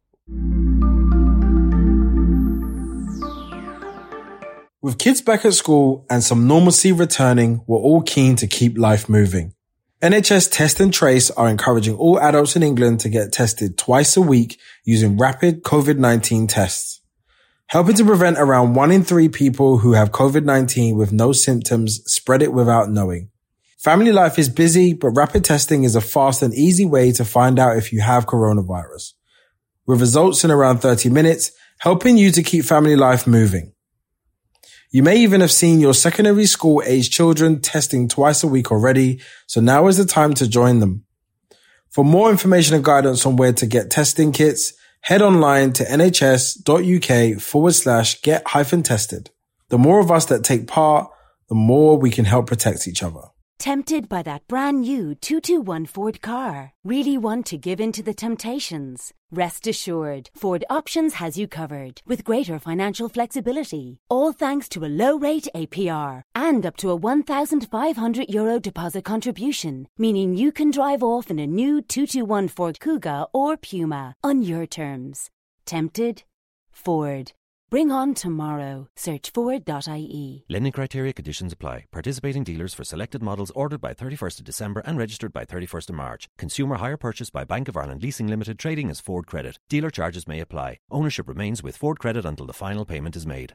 With kids back at school and some normalcy returning, we're all keen to keep life moving. N H S Test and Trace are encouraging all adults in England to get tested twice a week using rapid COVID nineteen tests, helping to prevent around one in three people who have COVID nineteen with no symptoms spread it without knowing. Family life is busy, but rapid testing is a fast and easy way to find out if you have coronavirus, with results in around thirty minutes, helping you to keep family life moving. You may even have seen your secondary school age children testing twice a week already, so now is the time to join them. For more information and guidance on where to get testing kits, Head online to nhs.uk forward slash get hyphen tested. The more of us that take part, the more we can help protect each other. Tempted by that brand new two twenty-one Ford car? Really want to give in to the temptations? Rest assured, Ford Options has you covered with greater financial flexibility. All thanks to a low-rate A P R and up to a one thousand five hundred euro deposit contribution, meaning you can drive off in a new two twenty-one Ford Kuga or Puma on your terms. Tempted? Ford. Bring on tomorrow. Search ford dot I E. Lending criteria conditions apply. Participating dealers for selected models ordered by thirty-first of December and registered by thirty-first of March. Consumer hire purchase by Bank of Ireland Leasing Limited, trading as Ford Credit. Dealer charges may apply. Ownership remains with Ford Credit until the final payment is made.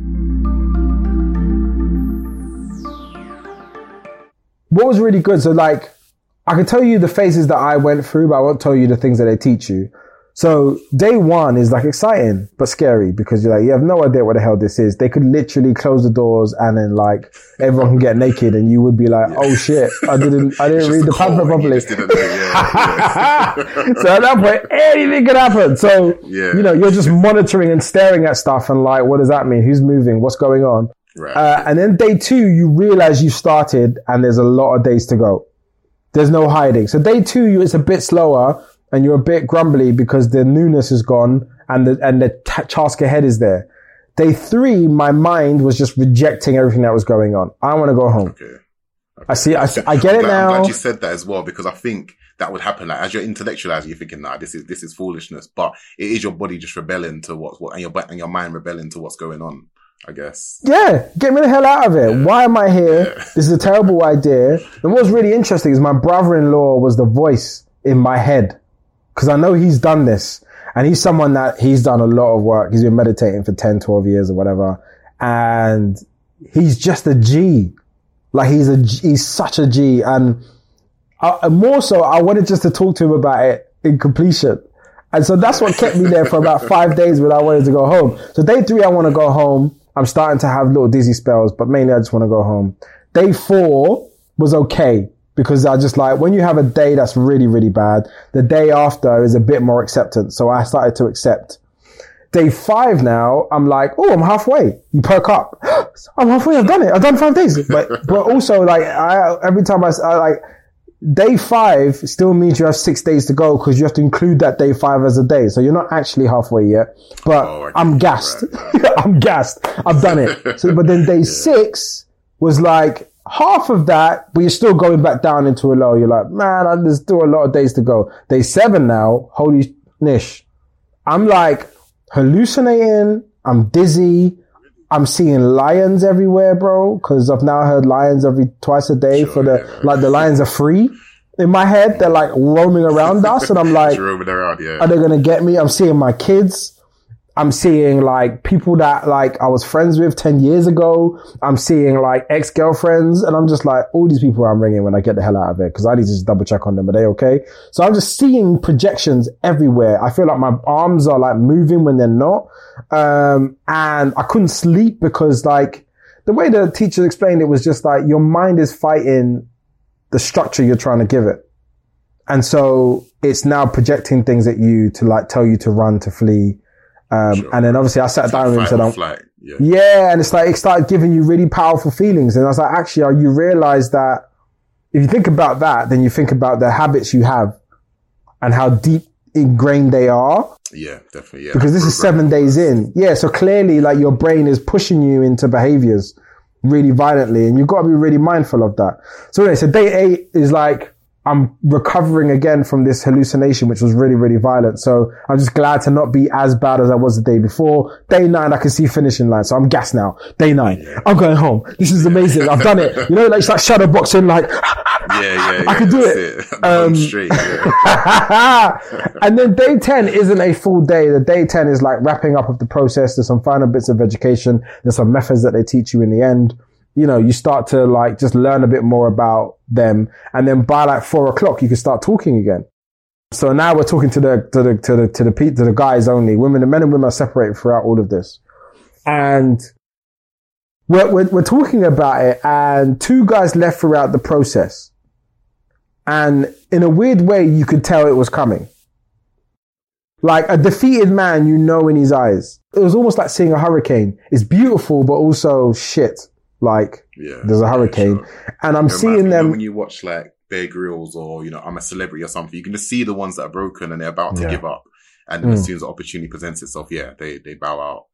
What was really good, so like, I can tell you the phases that I went through, but I won't tell you the things that they teach you. So day one is like exciting, but scary because you're like, you have no idea what the hell this is. They could literally close the doors and then like everyone can get naked and you would be like, oh shit, I didn't, I didn't read the pamphlet properly. Know, yeah, yeah. So at that point, anything could happen. So, yeah. you know, you're just monitoring and staring at stuff and like, what does that mean? Who's moving? What's going on? Right. Uh, and then day two, you realize you started and there's a lot of days to go. There's no hiding. So day two, you, it's a bit slower. And you're a bit grumbly because the newness is gone and the, and the t- task ahead is there. Day three, my mind was just rejecting everything that was going on. I want to go home. Okay. Okay. I see, I see, I get I'm it glad, now. I'm glad you said that as well because I think that would happen. Like, as you're intellectualizing, you're thinking, nah, this is, this is foolishness, but it is your body just rebelling to what, what, and your, and your mind rebelling to what's going on, I guess. Yeah. Get me the hell out of it. Yeah. Why am I here? Yeah. This is a terrible idea. And what's really interesting is my brother-in-law was the voice in my head. Cause I know he's done this and he's someone that he's done a lot of work. He's been meditating for ten, twelve years or whatever. And he's just a G. Like he's a, he's such a G. And I, more so, I wanted just to talk to him about it in completion. And so that's what kept me there for about five days when I wanted to go home. So day three, I want to go home. I'm starting to have little dizzy spells, but mainly I just want to go home. Day four was okay. Because I just like, when you have a day that's really, really bad, the day after is a bit more acceptance. So I started to accept. Day five now, I'm like, oh, I'm halfway. You perk up. I'm halfway. I've done it. I've done five days. But, but also like, I, every time I, I like, day five still means you have six days to go because you have to include that day five as a day. So you're not actually halfway yet, but oh, I'm gassed. Right. I'm gassed. I've done it. So, but then day yeah. six was like, half of that, but you're still going back down into a low. You're like, man, there's still a lot of days to go. Day seven now, holy nish. I'm like hallucinating. I'm dizzy. I'm seeing lions everywhere, bro. Cause I've now heard lions every twice a day sure, for the, yeah. like the lions are free in my head. They're like roaming around us. And I'm like, roaming around, yeah. Are they going to get me? I'm seeing my kids. I'm seeing like people that like I was friends with ten years ago. I'm seeing like ex-girlfriends and I'm just like, all these people I'm ringing when I get the hell out of it because I need to just double check on them. Are they okay? So I'm just seeing projections everywhere. I feel like my arms are like moving when they're not. Um, and I couldn't sleep because like the way the teacher explained it was just like your mind is fighting the structure you're trying to give it. And so it's now projecting things at you to like tell you to run, to flee. Um, sure. And then obviously I sat it's down like with him and said, yeah. yeah. And it's like, it started giving you really powerful feelings. And I was like, actually, you realize that if you think about that, then you think about the habits you have and how deep ingrained they are. Yeah, definitely. Yeah. Because this is seven days in. Yeah. So clearly like your brain is pushing you into behaviors really violently and you've got to be really mindful of that. So anyway, so day eight is like, I'm recovering again from this hallucination, which was really, really violent. So I'm just glad to not be as bad as I was the day before. Day nine, I can see finishing line. So I'm gassed now. Day nine, yeah. I'm going home. This is amazing. I've done it. You know, like it's like shadow boxing, like, yeah, yeah, yeah, I can do it. it. Um, straight, yeah. And then day ten isn't a full day. The day ten is like wrapping up of the process. There's some final bits of education. There's some methods that they teach you in the end. You know, you start to like just learn a bit more about them. And then by like four o'clock, you can start talking again. So now we're talking to the, to the, to the, to the, to the guys only. Women, the men and women are separated throughout all of this. And we're, we're, we're talking about it and two guys left throughout the process. And in a weird way, you could tell it was coming. Like a defeated man, you know, in his eyes. It was almost like seeing a hurricane. It's beautiful, but also shit. Like, yeah, there's a hurricane. Yeah, sure. And I'm seeing them. When you watch like Bear Grylls or, you know, I'm a Celebrity or something, you can just see the ones that are broken and they're about to yeah. give up. And then mm. as soon as the opportunity presents itself, yeah, they, they bow out.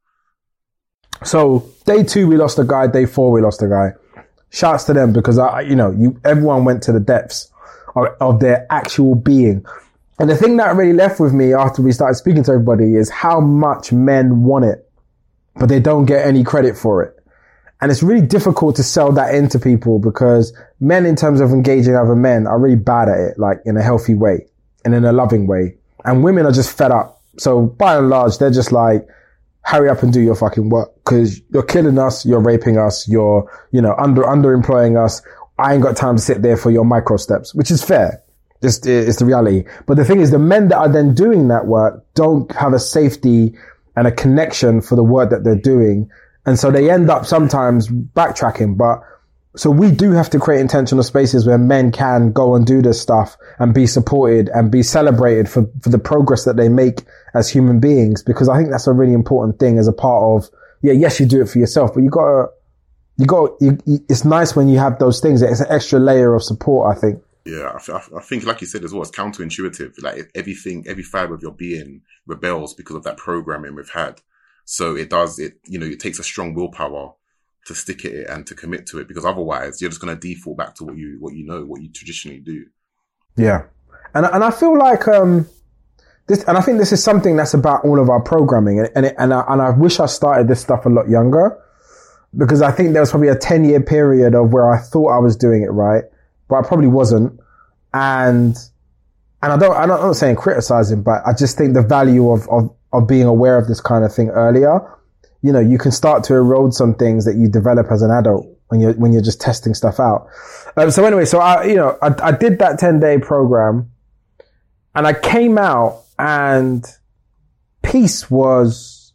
So day two, we lost a guy. Day four, we lost a guy. Shouts to them because, I, you know, you everyone went to the depths of, of their actual being. And the thing that really left with me after we started speaking to everybody is how much men want it, but they don't get any credit for it. And it's really difficult to sell that into people because men, in terms of engaging other men, are really bad at it, like in a healthy way and in a loving way. And women are just fed up. So by and large, they're just like, hurry up and do your fucking work because you're killing us, you're raping us, you're, you know, under, underemploying us. I ain't got time to sit there for your micro steps, which is fair. Just, it's the reality. But the thing is, the men that are then doing that work don't have a safety and a connection for the work that they're doing. And so they end up sometimes backtracking. But so we do have to create intentional spaces where men can go and do this stuff and be supported and be celebrated for, for the progress that they make as human beings. Because I think that's a really important thing as a part of, yeah, yes, you do it for yourself, but you gotta, you got, you, you, it's nice when you have those things. It's an extra layer of support, I think. Yeah, I, I think, like you said as well, it's counterintuitive. Like everything, every fibre of your being rebels because of that programming we've had. So it does, it, you know, it takes a strong willpower to stick at it and to commit to it because otherwise you're just going to default back to what you, what you know, what you traditionally do. Yeah. And, and I feel like, um, this, and I think this is something that's about all of our programming. And, and, it, and I, and I wish I started this stuff a lot younger because I think there was probably a ten year period of where I thought I was doing it right, but I probably wasn't. And, and I don't, I'm not, I'm not saying criticizing, but I just think the value of, of, of being aware of this kind of thing earlier, you know, you can start to erode some things that you develop as an adult when you're, when you're just testing stuff out. Um, so anyway, so I, you know, I, I did that ten day program and I came out and peace was,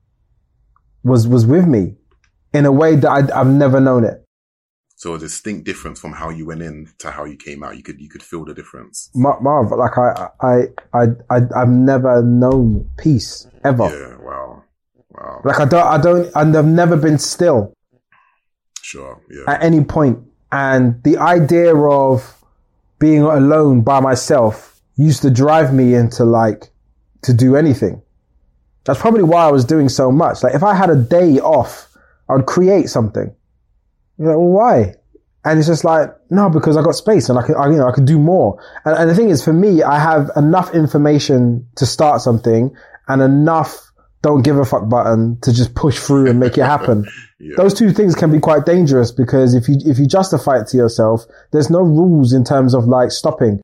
was, was with me in a way that I'd, I've never known it. So a distinct difference from how you went in to how you came out. You could, you could feel the difference. Marv, like I, I, I, I, I've never known peace ever. Yeah. Wow. Wow. Like I don't, I don't, and I've never been still. Sure. Yeah. At any point. And the idea of being alone by myself used to drive me into like, to do anything. That's probably why I was doing so much. Like if I had a day off, I would create something. You're like, well, why? And it's just like, no, because I got space and I can, I, you know, I could do more. And, and the thing is, for me, I have enough information to start something and enough don't give a fuck button to just push through and make it happen. Yeah. Those two things can be quite dangerous because if you, if you justify it to yourself, there's no rules in terms of like stopping.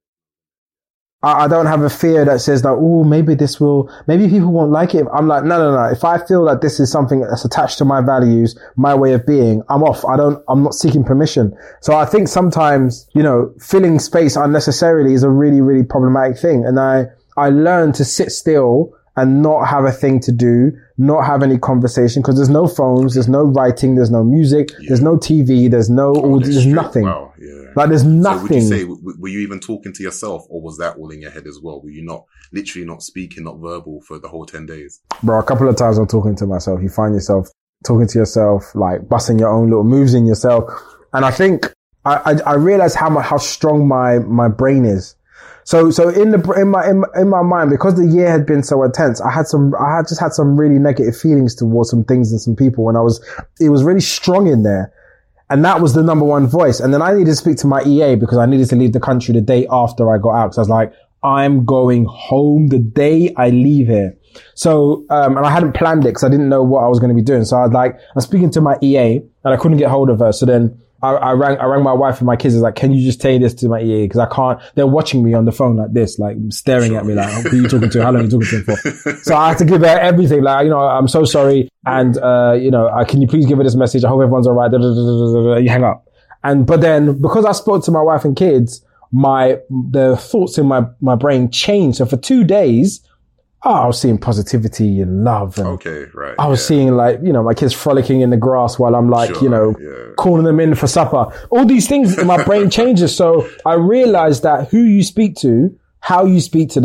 I, I don't have a fear that says that, oh, maybe this will, maybe people won't like it. I'm like, no, no, no. If I feel that this is something that's attached to my values, my way of being, I'm off. I don't, I'm not seeking permission. So I think sometimes, you know, filling space unnecessarily is a really, really problematic thing. And I, I learned to sit still and not have a thing to do, not have any conversation because there's no phones, there's no writing, there's no music, yeah. there's no T V, there's no, oh, there's true. nothing. Wow, yeah. Like there's nothing. So would you say, were you even talking to yourself or was that all in your head as well? Were you not, literally not speaking, not verbal for the whole ten days? Bro, a couple of times I'm talking to myself. You find yourself talking to yourself, like busting your own little moves in yourself. And I think I, I, I realized how much, how strong my, my brain is. So, so in the, in my, in my, in my mind, because the year had been so intense, I had some, I had just had some really negative feelings towards some things and some people. And I was, it was really strong in there. And that was the number one voice. And then I needed to speak to my E A because I needed to leave the country the day after I got out. Cause I was like, I'm going home the day I leave here. So, um, and I hadn't planned it because I didn't know what I was going to be doing. So I was like, I'm speaking to my E A and I couldn't get hold of her. So then I, I rang, I rang my wife and my kids. I was like, can you just tell this to my E A? Cause I can't, they're watching me on the phone like this, like staring sure, at me like, yeah. who are you talking to? How long are you talking to him for? So I had to give her everything. Like, you know, I'm so sorry. And, uh, you know, uh, can you please give her this message? I hope everyone's all right. Da, da, da, da, da, da. You hang up. And, but then because I spoke to my wife and kids, my, the thoughts in my, my brain changed. So for two days, oh, I was seeing positivity and love. And okay, right. I was yeah. seeing like, you know, my kids frolicking in the grass while I'm like, sure, you know, yeah. calling them in for supper. All these things in my brain changes. So I realized that who you speak to, how you speak to them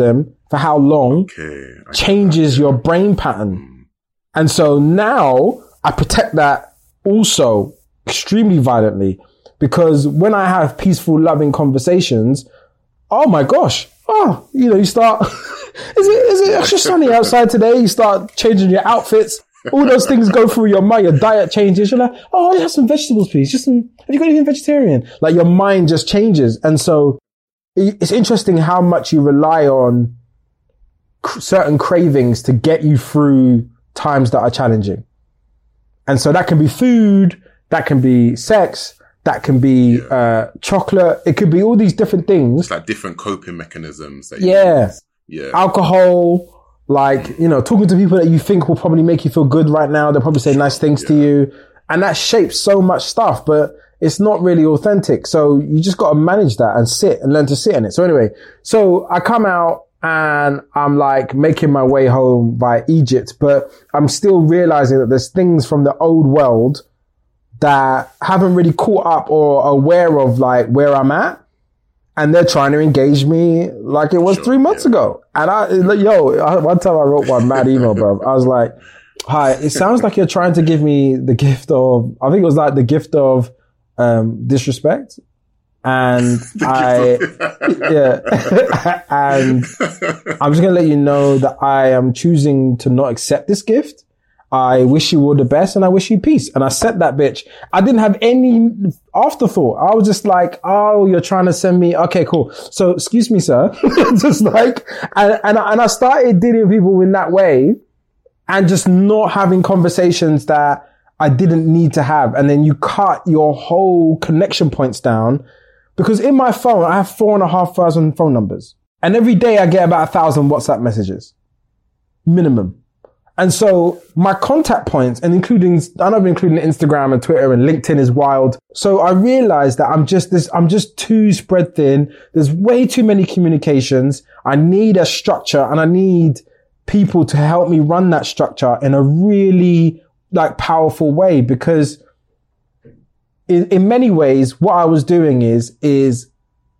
for how long okay. changes your brain pattern. Mm. And so now I protect that also extremely violently, because when I have peaceful, loving conversations, oh my gosh, oh, you know, you start, is it, is it extra sunny outside today? You start changing your outfits. All those things go through your mind. Your diet changes. You're like, oh, I have some vegetables, please. Just some, have you got anything vegetarian? Like your mind just changes. And so it's interesting how much you rely on cr- certain cravings to get you through times that are challenging. And so that can be food, that can be sex, that can be yeah. uh, chocolate. It could be all these different things. It's like different coping mechanisms. That you yeah. use. Yeah. Alcohol. Like, you know, talking to people that you think will probably make you feel good right now. They'll probably say sure, nice things yeah. to you. And that shapes so much stuff, but it's not really authentic. So you just got to manage that and sit and learn to sit in it. So anyway, so I come out and I'm like making my way home via Egypt, but I'm still realizing that there's things from the old world that haven't really caught up or aware of like where I'm at. And they're trying to engage me like it was sure, three months yeah. ago. And I, yo, one time I wrote one mad email, bro. I was like, hi, it sounds like you're trying to give me the gift of, I think it was like the gift of, um, disrespect. And I, yeah. And I'm just going to let you know that I am choosing to not accept this gift. I wish you all the best and I wish you peace. And I said that bitch. I didn't have any afterthought. I was just like, oh, you're trying to send me. Okay, cool. So excuse me, sir. Just like, and, and, and I started dealing with people in that way and just not having conversations that I didn't need to have. And then you cut your whole connection points down, because in my phone, I have four and a half thousand phone numbers. And every day I get about a thousand WhatsApp messages. Minimum. And so my contact points, and including, I know I'm including Instagram and Twitter and LinkedIn is wild. So I realized that I'm just this, I'm just too spread thin. There's way too many communications. I need a structure and I need people to help me run that structure in a really like powerful way, because in, in many ways, what I was doing is, is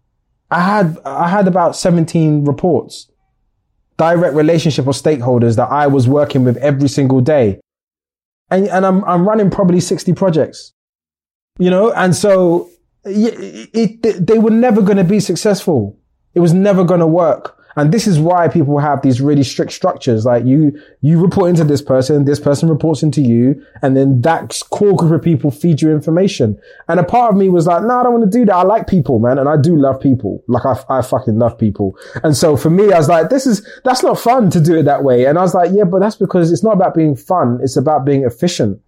I had, I had about seventeen reports. Direct relationship or stakeholders that I was working with every single day. And, and I'm, I'm running probably sixty projects, you know? And so it, it, they were never going to be successful. It was never going to work. And this is why people have these really strict structures. Like you, you report into this person, this person reports into you, and then that core group of people feed you information. And a part of me was like, no, nah, I don't want to do that. I like people, man. And I do love people. Like I, I fucking love people. And so for me, I was like, this is, that's not fun to do it that way. And I was like, yeah, but that's because it's not about being fun. It's about being efficient.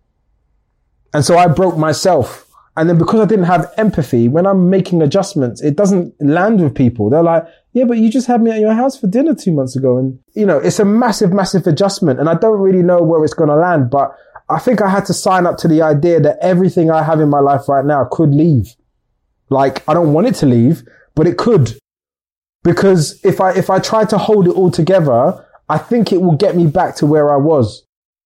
And so I broke myself. And then because I didn't have empathy, when I'm making adjustments, it doesn't land with people. They're like, yeah, but you just had me at your house for dinner two months ago. And, you know, it's a massive, massive adjustment. And I don't really know where it's going to land, but I think I had to sign up to the idea that everything I have in my life right now could leave. Like, I don't want it to leave, but it could. Because if I, if I try to hold it all together, I think it will get me back to where I was.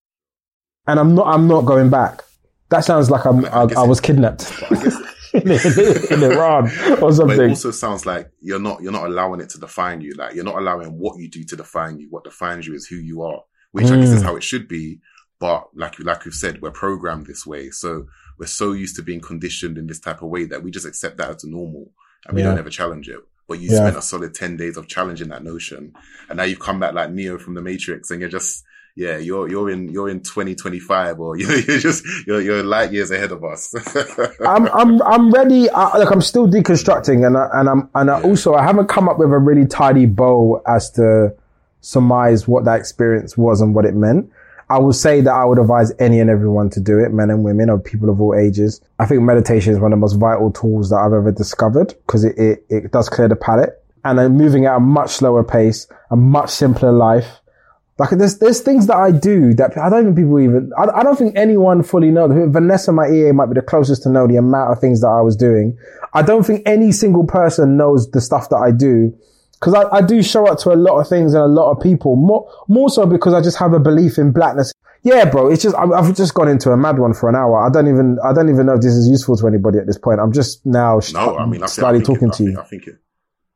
And I'm not, I'm not going back. That sounds like I'm, I, I, I was kidnapped in, in Iran or something. But it also sounds like you're not, you're not allowing it to define you. Like you're not allowing what you do to define you. What defines you is who you are, which mm. I guess is how it should be. But like, like we've said, we're programmed this way. So we're so used to being conditioned in this type of way that we just accept that as a normal and we yeah. don't ever challenge it. But you yeah. spent a solid ten days of challenging that notion. And now you've come back like Neo from the Matrix and you're just, yeah, you're, you're in, you're in twenty twenty-five or you're, you're just, you're, you're light years ahead of us. I'm, I'm, I'm ready. I, like I'm still deconstructing and I, and I'm, and I yeah. also, I haven't come up with a really tidy bow as to surmise what that experience was and what it meant. I would say that I would advise any and everyone to do it, men and women or people of all ages. I think meditation is one of the most vital tools that I've ever discovered because it, it, it does clear the palate and I'm moving at a much slower pace, a much simpler life. Like there's, there's things that I do that I don't even people even, I, I don't think anyone fully knows. Vanessa, my E A, might be the closest to know the amount of things that I was doing. I don't think any single person knows the stuff that I do because I, I do show up to a lot of things and a lot of people more, more so because I just have a belief in blackness. Yeah, bro. It's just, I've just gone into a mad one for an hour. I don't even, I don't even know if this is useful to anybody at this point. I'm just now no, I mean, I slightly think, talking I to think, you. I think it,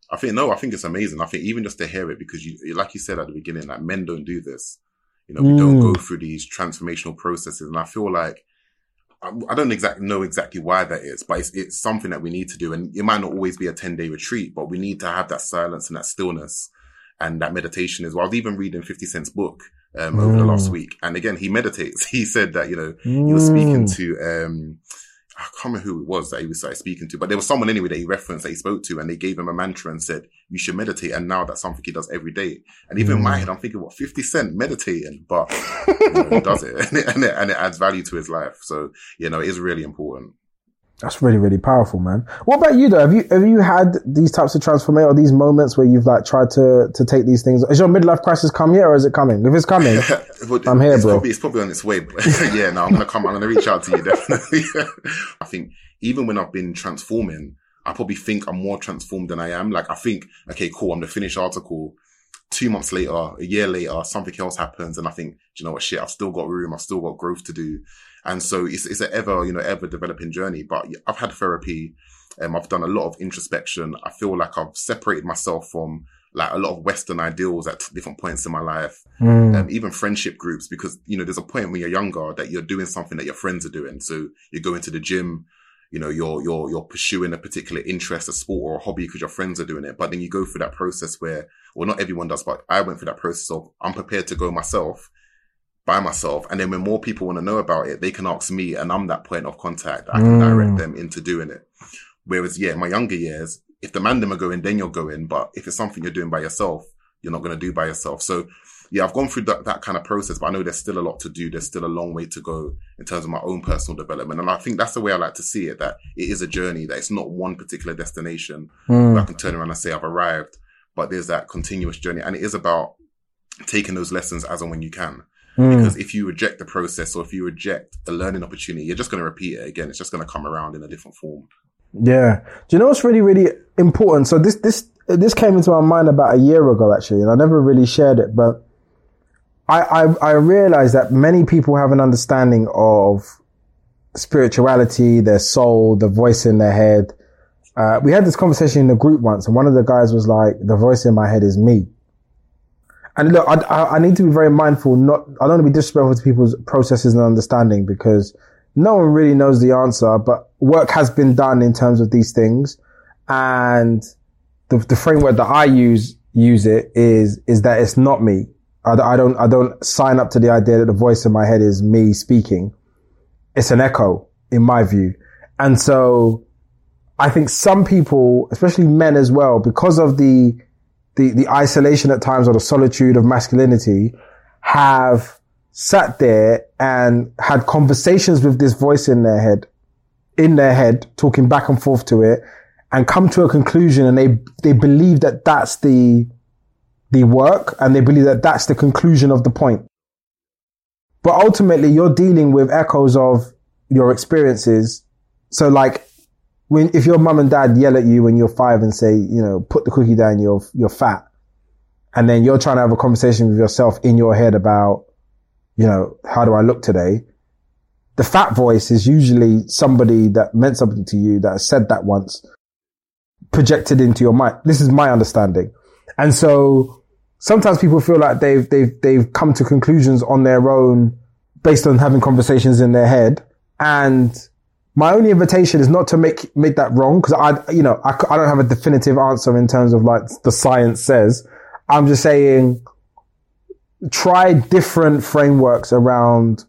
I think, no, I think it's amazing. I think even just to hear it, because you, like you said at the beginning, like men don't do this. You know, we mm. don't go through these transformational processes. And I feel like, I, I don't exactly know exactly why that is, but it's, it's something that we need to do. And it might not always be a ten day retreat, but we need to have that silence and that stillness and that meditation as well. I was even reading fifty Cent's book, um, mm. over the last week. And again, he meditates. He said that, you know, mm. he was speaking to, um, I can't remember who it was that he was like, speaking to, but there was someone anyway that he referenced that he spoke to, and they gave him a mantra and said, you should meditate. And now that's something he does every day. And even mm. in my head, I'm thinking, what, fifty Cent meditating, but you know, he does it and, it and it and it adds value to his life. So, you know, it is really important. That's really, really powerful, man. What about you though? Have you, have you had these types of transformation or these moments where you've like tried to, to take these things? Is your midlife crisis come yet, or is it coming? If it's coming, I'm here, it's bro. Probably, it's probably on its way. Yeah, no, I'm going to come, I'm going to reach out to you, definitely. I think even when I've been transforming, I probably think I'm more transformed than I am. Like I think, okay, cool, I'm the finished article. Two months later, a year later, something else happens. And I think, do you know what, shit, I've still got room. I've still got growth to do. And so it's, it's an ever, you know, ever developing journey. But I've had therapy. Um, I've done a lot of introspection. I feel like I've separated myself from like a lot of Western ideals at different points in my life. Mm. Um, even friendship groups, because, you know, there's a point when you're younger that you're doing something that your friends are doing. So you're going to the gym, you know, you're, you're, you're pursuing a particular interest, a sport or a hobby because your friends are doing it. But then you go through that process where, well, not everyone does, but I went through that process of I'm prepared to go myself, by myself. And then when more people want to know about it, they can ask me and I'm that point of contact. I can mm. direct them into doing it. Whereas, yeah, in my younger years, if the man them are going, then you're going. But if it's something you're doing by yourself, you're not going to do by yourself. So yeah, I've gone through that, that kind of process, but I know there's still a lot to do. There's still a long way to go in terms of my own personal development. And I think that's the way I like to see it, that it is a journey, that it's not one particular destination mm. that I can turn around and say I've arrived, but there's that continuous journey. And it is about taking those lessons as and when you can. Mm. Because if you reject the process or if you reject the learning opportunity, you're just going to repeat it again. It's just going to come around in a different form. Yeah. Do you know what's really, really important? So this, this, this came into my mind about a year ago, actually, and I never really shared it, but I, I, I realized that many people have an understanding of spirituality, their soul, the voice in their head. Uh, we had this conversation in a group once, and one of the guys was like, the voice in my head is me. And look, I, I, I need to be very mindful, not, I don't want to be disrespectful to people's processes and understanding, because no one really knows the answer, but work has been done in terms of these things. And the, the framework that I use, use it is, is that it's not me. I, I don't, I don't sign up to the idea that the voice in my head is me speaking. It's an echo, in my view. And so I think some people, especially men as well, because of the, the, the isolation at times or the solitude of masculinity, have sat there and had conversations with this voice in their head, in their head, talking back and forth to it, and come to a conclusion, and they, they believe that that's the, the work, and they believe that that's the conclusion of the point. But ultimately, you're dealing with echoes of your experiences. So like, when, if your mum and dad yell at you when you're five and say, you know, put the cookie down, you're, you're fat. And then you're trying to have a conversation with yourself in your head about, you know, how do I look today? The fat voice is usually somebody that meant something to you, that has said that once, projected into your mind. This is my understanding. And so sometimes people feel like they've, they've, they've come to conclusions on their own based on having conversations in their head. And my only invitation is not to make, make that wrong. Cause I, you know, I, I don't have a definitive answer in terms of like the science says. I'm just saying, try different frameworks around,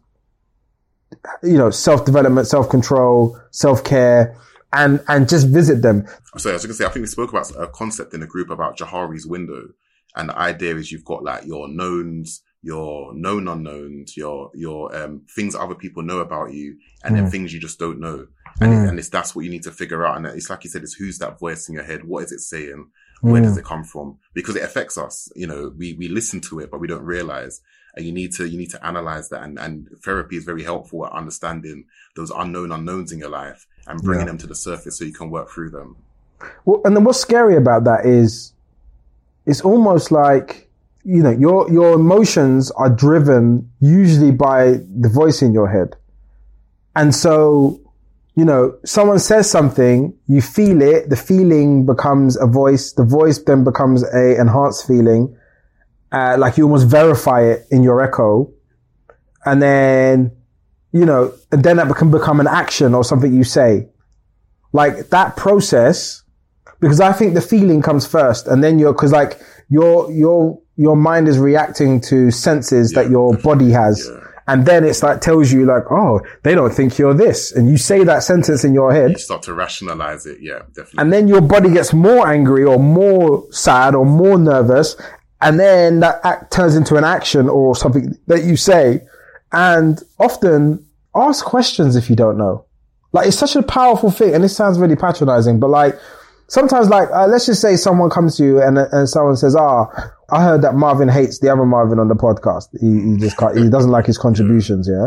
you know, self-development, self-control, self-care, and, and just visit them. So as you can say, I think we spoke about a concept in the group about Johari's window. And the idea is you've got like your knowns, your known unknowns, your, your, um, things that other people know about you, and mm. then things you just don't know. And, mm. it, and it's, that's what you need to figure out. And it's like you said, it's who's that voice in your head? What is it saying? Where mm. does it come from? Because it affects us. You know, we, we listen to it, but we don't realize. And you need to, you need to analyze that. And, and therapy is very helpful at understanding those unknown unknowns in your life and bringing yeah. them to the surface so you can work through them. Well, and then what's scary about that is it's almost like, you know, your, your emotions are driven usually by the voice in your head. And so, you know, someone says something, you feel it, the feeling becomes a voice, the voice then becomes a enhanced feeling, uh, like you almost verify it in your echo. And then, you know, and then that can become an action or something you say. Like that process, because I think the feeling comes first and then you're, cause like your, your, your mind is reacting to senses yeah, that your body has. Yeah. And then it's like, tells you like, oh, they don't think you're this. And you say that sentence in your head. You start to rationalize it. Yeah, definitely. And then your body gets more angry or more sad or more nervous. And then that act turns into an action or something that you say. And often ask questions if you don't know. Like it's such a powerful thing. And this sounds really patronizing, but like sometimes like, uh, let's just say someone comes to you and, and someone says, ah, oh, I heard that Marvin hates the other Marvin on the podcast. He, he just can't, he doesn't like his contributions, yeah?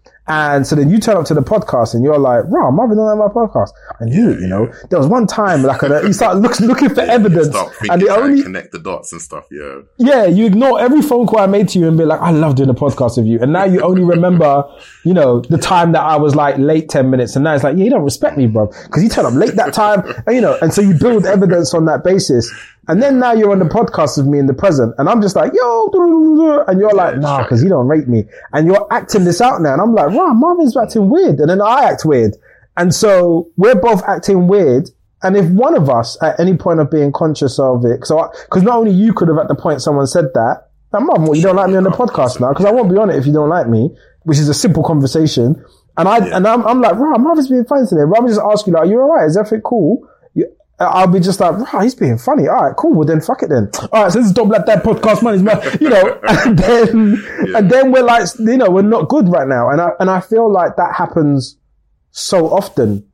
And so then you turn up to the podcast and you're like, wow, Marvin don't like my podcast. I knew it, you know. There was one time, like, a, you start look, looking for evidence. Start thinking, and the only, connect the dots and stuff, yeah. Yeah, you ignore every phone call I made to you and be like, I love doing a podcast with you. And now you only remember, you know, the time that I was like late ten minutes. And now it's like, yeah, you don't respect me, bro. Cause you turned up late that time. And, you know, and so you build evidence on that basis. And then now you're on the podcast with me in the present and I'm just like, yo, and you're like, nah, cause you don't rate me. And you're acting this out now. And I'm like, wow, Marvin's acting weird. And then I act weird. And so we're both acting weird. And if one of us at any point of being conscious of it, so, I, cause not only you could have at the point someone said that, like, Marvin, what, you don't like me on the podcast now? Cause I won't be on it if you don't like me, which is a simple conversation. And I, yeah. and I'm, I'm like, wow, Marvin's being funny today. Rather just ask you like, are you alright? Is everything cool? I'll be just like, wow, he's being funny. All right, cool. Well, then fuck it then. All right, so this is Don't Black Dad podcast money's man, you know, and then, yeah. and then we're like, you know, we're not good right now. And I, and I feel like that happens so often.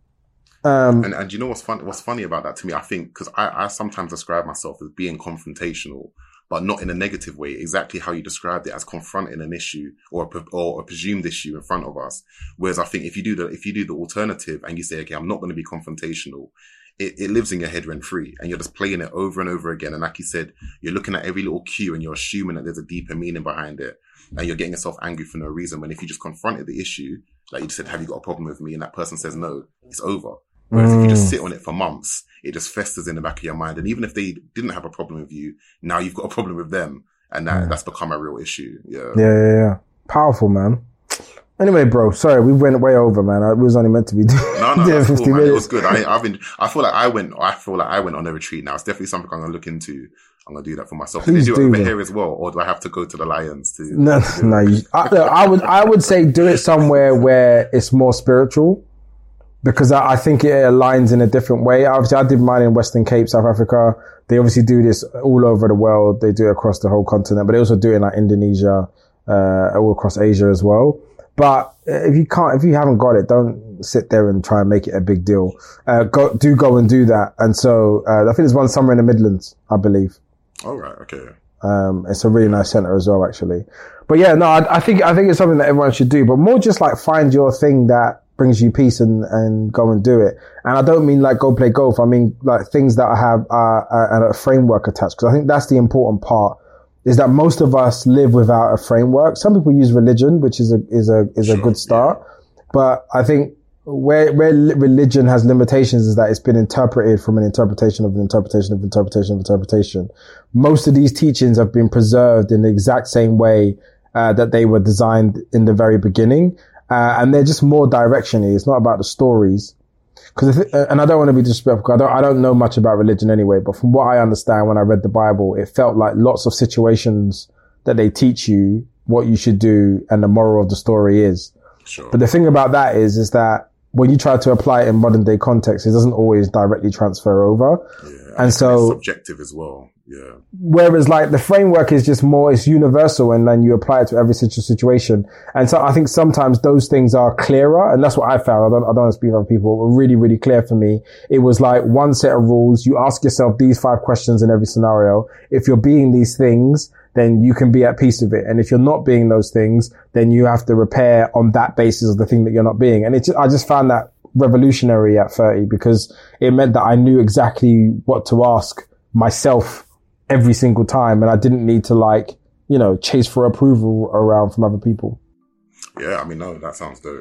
Um, and, and you know what's funny, what's funny about that to me? I think, cause I, I sometimes describe myself as being confrontational, but not in a negative way. Exactly how you described it, as confronting an issue or a, or a presumed issue in front of us. Whereas I think if you do the, if you do the alternative and you say, okay, I'm not going to be confrontational, It, it lives in your head rent free and you're just playing it over and over again. And like you said, you're looking at every little cue and you're assuming that there's a deeper meaning behind it and you're getting yourself angry for no reason. When if you just confronted the issue, like you just said, have you got a problem with me? And that person says no, it's over. Whereas mm. if you just sit on it for months, it just festers in the back of your mind. And even if they didn't have a problem with you, now you've got a problem with them. And that, yeah. that's become a real issue. Yeah. Yeah, yeah, yeah. Powerful, man. Anyway, bro, sorry, we went way over, man. It was only meant to be no, no, that's cool, man. It was good. I, I've been, I feel like I went, I feel like I went on a retreat now. It's definitely something I'm going to look into. I'm going to do that for myself. Please do, do it over man. Here as well, or do I have to go to the Lions to? No, to no. You, I, I would, I would say do it somewhere where it's more spiritual, because I, I think it aligns in a different way. Obviously, I did mine in Western Cape, South Africa. They obviously do this all over the world. They do it across the whole continent, but they also do it in like Indonesia, uh, all across Asia as well. But if you can't, if you haven't got it, don't sit there and try and make it a big deal. Uh, go, do go and do that. And so, uh, I think there's one somewhere in the Midlands, I believe. All right. Okay. Um, it's a really nice center as well, actually. But yeah, no, I, I think, I think it's something that everyone should do, but more just like find your thing that brings you peace and, and go and do it. And I don't mean like go play golf. I mean like things that have, uh, a, a framework attached. Cause I think that's the important part. Is that most of us live without a framework. Some people use religion, which is a, is a, is sure, a good start. Yeah. But I think where, where religion has limitations is that it's been interpreted from an interpretation of an interpretation of interpretation of interpretation. Most of these teachings have been preserved in the exact same way, uh, that they were designed in the very beginning. Uh, and they're just more direction-y. It's not about the stories. Cause, th- and I don't want to be disrespectful. I don't, I don't know much about religion anyway, but from what I understand when I read the Bible, it felt like lots of situations that they teach you what you should do and the moral of the story is. Sure. But the thing about that is, is that when you try to apply it in modern day context, it doesn't always directly transfer over. Yeah, and so it's subjective as well. Yeah. Whereas like the framework is just more, it's universal and then you apply it to every situation. And so I think sometimes those things are clearer. And that's what I found. I don't, I don't want to speak for other people. It were really, really clear for me. It was like one set of rules. You ask yourself these five questions in every scenario. If you're being these things, then you can be at peace with it. And if you're not being those things, then you have to repair on that basis of the thing that you're not being. And it just, I just found that revolutionary at thirty because it meant that I knew exactly what to ask myself every single time. And I didn't need to like, you know, chase for approval around from other people. Yeah, I mean, no, that sounds dope.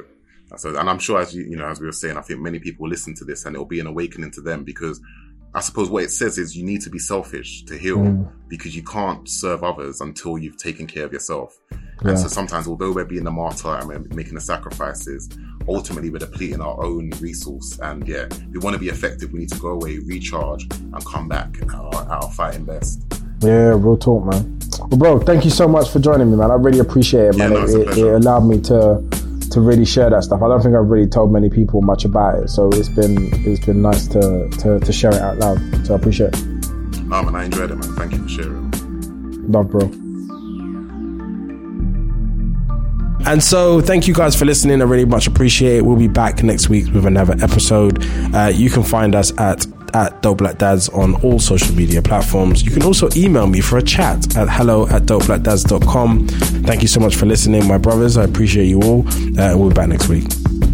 So, and I'm sure, as you, you know, as we were saying, I think many people will listen to this and it'll be an awakening to them, because I suppose what it says is you need to be selfish to heal, mm. because you can't serve others until you've taken care of yourself. Yeah. And so sometimes, although we're being the martyr and we're making the sacrifices, ultimately we're depleting our own resource. And yeah, if we want to be effective, we need to go away, recharge, and come back at our, at our fighting best. Yeah, real talk, man. Well, bro, thank you so much for joining me, man. I really appreciate it, man. Yeah, no, it, it, it allowed me to to really share that stuff. I don't think I've really told many people much about it, so it's been it's been nice to to, to share it out loud. So I appreciate it. No, man, I enjoyed it, man. Thank you for sharing. Love, bro. And so thank you guys for listening. I really much appreciate it. We'll be back next week with another episode. Uh, you can find us at at Dope Black Dads on all social media platforms. You can also email me for a chat at hello at dope black dads dot com. Thank you so much for listening, my brothers. I appreciate you all. Uh, we'll be back next week.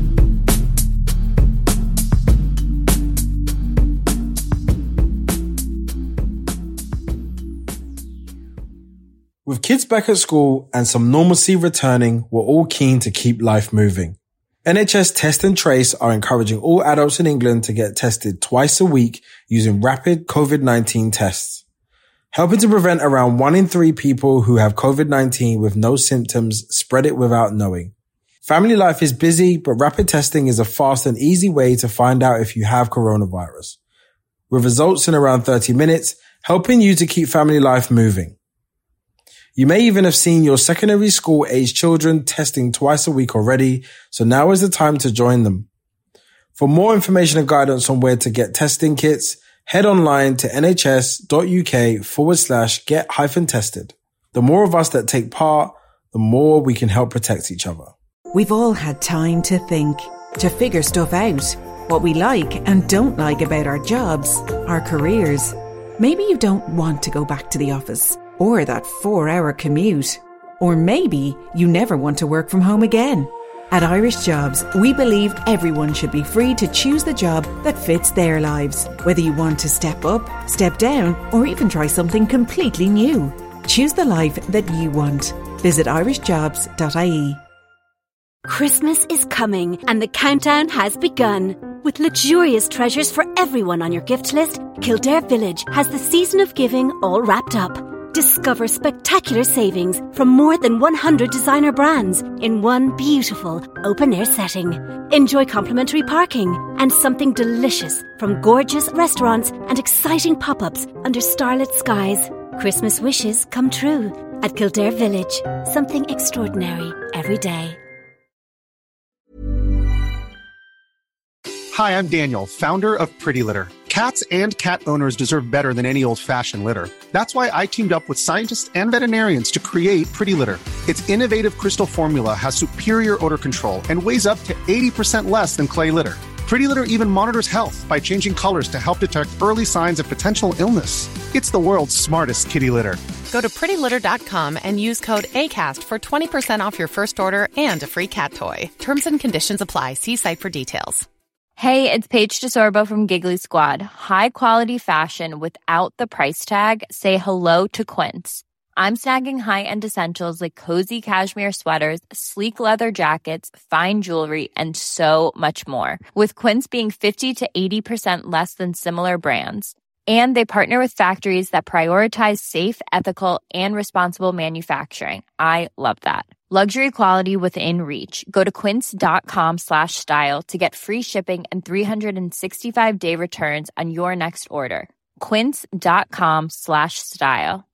With kids back at school and some normalcy returning, we're all keen to keep life moving. N H S Test and Trace are encouraging all adults in England to get tested twice a week using rapid COVID nineteen tests, helping to prevent around one in three people who have COVID nineteen with no symptoms spread it without knowing. Family life is busy, but rapid testing is a fast and easy way to find out if you have coronavirus, with results in around thirty minutes, helping you to keep family life moving. You may even have seen your secondary school age children testing twice a week already, so now is the time to join them. For more information and guidance on where to get testing kits, head online to nhs.uk forward slash get hyphen tested. The more of us that take part, the more we can help protect each other. We've all had time to think, to figure stuff out, what we like and don't like about our jobs, our careers. Maybe you don't want to go back to the office, or that four-hour commute. Or maybe you never want to work from home again. At Irish Jobs, we believe everyone should be free to choose the job that fits their lives. Whether you want to step up, step down, or even try something completely new. Choose the life that you want. Visit irish jobs dot I E. Christmas is coming and the countdown has begun. With luxurious treasures for everyone on your gift list, Kildare Village has the season of giving all wrapped up. Discover spectacular savings from more than one hundred designer brands in one beautiful open-air setting. Enjoy complimentary parking and something delicious from gorgeous restaurants and exciting pop-ups under starlit skies. Christmas wishes come true at Kildare Village. Something extraordinary every day. Hi, I'm Daniel, founder of Pretty Litter. Cats and cat owners deserve better than any old-fashioned litter. That's why I teamed up with scientists and veterinarians to create Pretty Litter. Its innovative crystal formula has superior odor control and weighs up to eighty percent less than clay litter. Pretty Litter even monitors health by changing colors to help detect early signs of potential illness. It's the world's smartest kitty litter. Go to pretty litter dot com and use code ACAST for twenty percent off your first order and a free cat toy. Terms and conditions apply. See site for details. Hey, it's Paige DeSorbo from Giggly Squad. High quality fashion without the price tag. Say hello to Quince. I'm snagging high-end essentials like cozy cashmere sweaters, sleek leather jackets, fine jewelry, and so much more. With Quince being fifty to eighty percent less than similar brands. And they partner with factories that prioritize safe, ethical, and responsible manufacturing. I love that. Luxury quality within reach. Go to quince.com slash style to get free shipping and three sixty-five day returns on your next order. Quince.com slash style.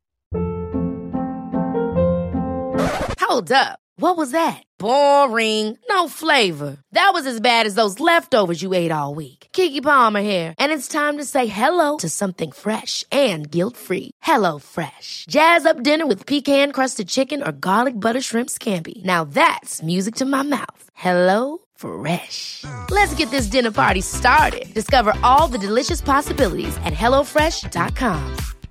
Hold up. What was that? Boring. No flavor. That was as bad as those leftovers you ate all week. Keke Palmer here. And it's time to say hello to something fresh and guilt-free. Hello Fresh. Jazz up dinner with pecan-crusted chicken or garlic butter shrimp scampi. Now that's music to my mouth. Hello Fresh. Let's get this dinner party started. Discover all the delicious possibilities at hello fresh dot com.